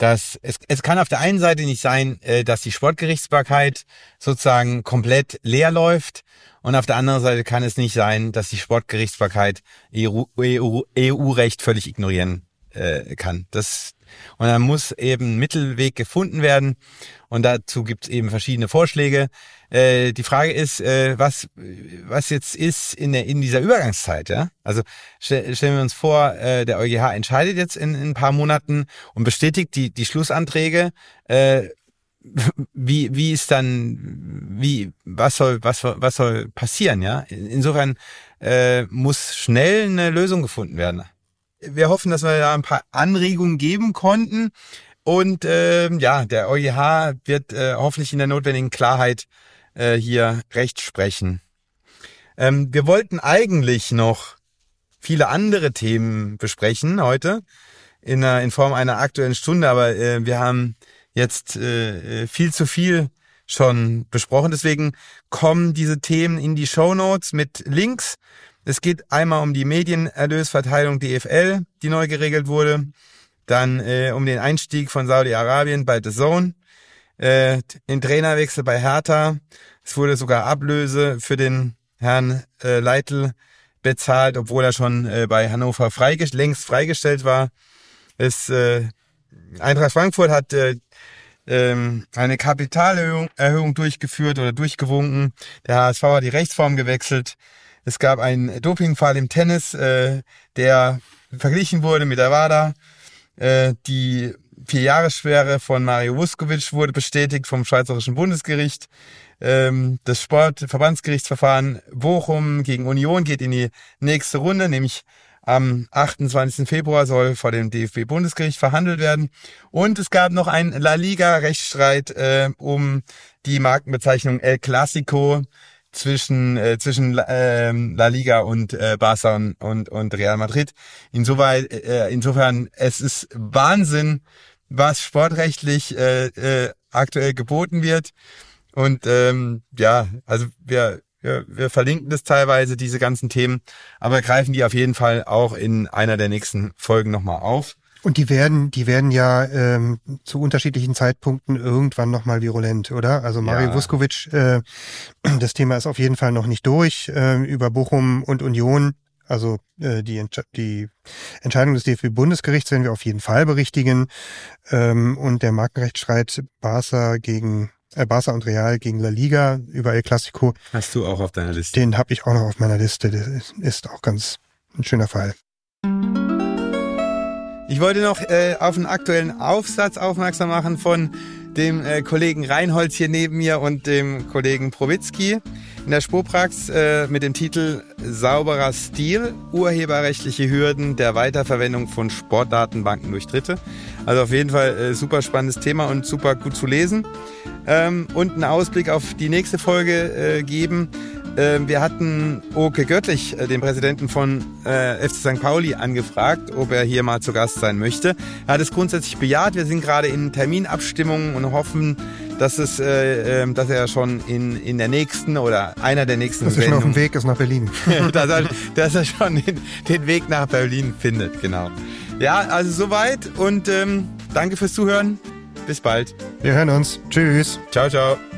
dass es, es kann auf der einen Seite nicht sein, äh, dass die Sportgerichtsbarkeit sozusagen komplett leer läuft, und auf der anderen Seite kann es nicht sein, dass die Sportgerichtsbarkeit E U-Recht völlig ignorieren äh, kann. Das, und dann muss eben ein Mittelweg gefunden werden, und dazu gibt es eben verschiedene Vorschläge. Äh, die Frage ist, äh, was was jetzt ist in der in dieser Übergangszeit, ja? Also stell, stellen wir uns vor, äh, der EuGH entscheidet jetzt in, in ein paar Monaten und bestätigt die die Schlussanträge. Äh, wie wie ist dann wie was soll was was soll passieren, ja? Insofern äh, muss schnell eine Lösung gefunden werden. Wir hoffen, dass wir da ein paar Anregungen geben konnten. Und äh, ja, der EuGH wird äh, hoffentlich in der notwendigen Klarheit äh, hier Recht sprechen. Ähm, wir wollten eigentlich noch viele andere Themen besprechen heute in, einer, in Form einer aktuellen Stunde, aber äh, wir haben jetzt äh, viel zu viel schon besprochen. Deswegen kommen diese Themen in die Shownotes mit Links. Es geht einmal um die Medienerlösverteilung D F L, die neu geregelt wurde. Dann äh, um den Einstieg von Saudi-Arabien bei The Zone, äh, den Trainerwechsel bei Hertha. Es wurde sogar Ablöse für den Herrn äh, Leitl bezahlt, obwohl er schon äh, bei Hannover freigest- längst freigestellt war. Es, äh, Eintracht Frankfurt hat äh, ähm, eine Kapitalerhöhung Erhöhung durchgeführt oder durchgewunken. Der H S V hat die Rechtsform gewechselt. Es gab einen Dopingfall im Tennis, äh, der verglichen wurde mit der WADA. Die Vierjahressperre von Mario Vuskovic wurde bestätigt vom Schweizerischen Bundesgericht. Das Sportverbandsgerichtsverfahren Bochum gegen Union geht in die nächste Runde, nämlich am achtundzwanzigsten Februar soll vor dem D F B-Bundesgericht verhandelt werden. Und es gab noch einen La Liga-Rechtsstreit äh, um die Markenbezeichnung El Clásico zwischen äh, zwischen äh, La Liga und äh, Barca und, und und Real Madrid. Insoweit äh, insofern es ist Wahnsinn, was sportrechtlich äh, äh, aktuell geboten wird. Und ähm, ja, also wir, wir wir verlinken das teilweise, diese ganzen Themen, aber greifen die auf jeden Fall auch in einer der nächsten Folgen nochmal auf. Und die werden, die werden ja ähm, zu unterschiedlichen Zeitpunkten irgendwann nochmal virulent, oder? Also Mario Ja. Vuskovic, äh, das Thema ist auf jeden Fall noch nicht durch. Äh, über Bochum und Union, also äh, die, Entsch- die Entscheidung des D F B-Bundesgerichts werden wir auf jeden Fall berichtigen. Ähm, und der Markenrechtsstreit Barca gegen äh, Barca und Real gegen La Liga über El Clásico, Hast du auch auf deiner Liste? den habe ich auch noch auf meiner Liste. Das ist, ist auch ganz ein schöner Fall. Ich wollte noch äh, auf einen aktuellen Aufsatz aufmerksam machen von dem äh, Kollegen Reinholz hier neben mir und dem Kollegen Prowitzki in der Spoprax äh, mit dem Titel Sauberer Stil, urheberrechtliche Hürden der Weiterverwendung von Sportdatenbanken durch Dritte. Also auf jeden Fall äh, super spannendes Thema und super gut zu lesen. Ähm, und einen Ausblick auf die nächste Folge äh, geben. Wir hatten Oke Göttlich, den Präsidenten von äh, F C Sankt Pauli, angefragt, ob er hier mal zu Gast sein möchte. Er hat es grundsätzlich bejaht. Wir sind gerade in Terminabstimmungen und hoffen, dass es, äh, dass er schon in in der nächsten oder einer der nächsten Das ist schon auf dem Weg ist nach Berlin. dass, er, dass er schon den, den Weg nach Berlin findet, genau. Ja, also soweit und ähm, danke fürs Zuhören. Bis bald. Wir hören uns. Tschüss. Ciao, ciao.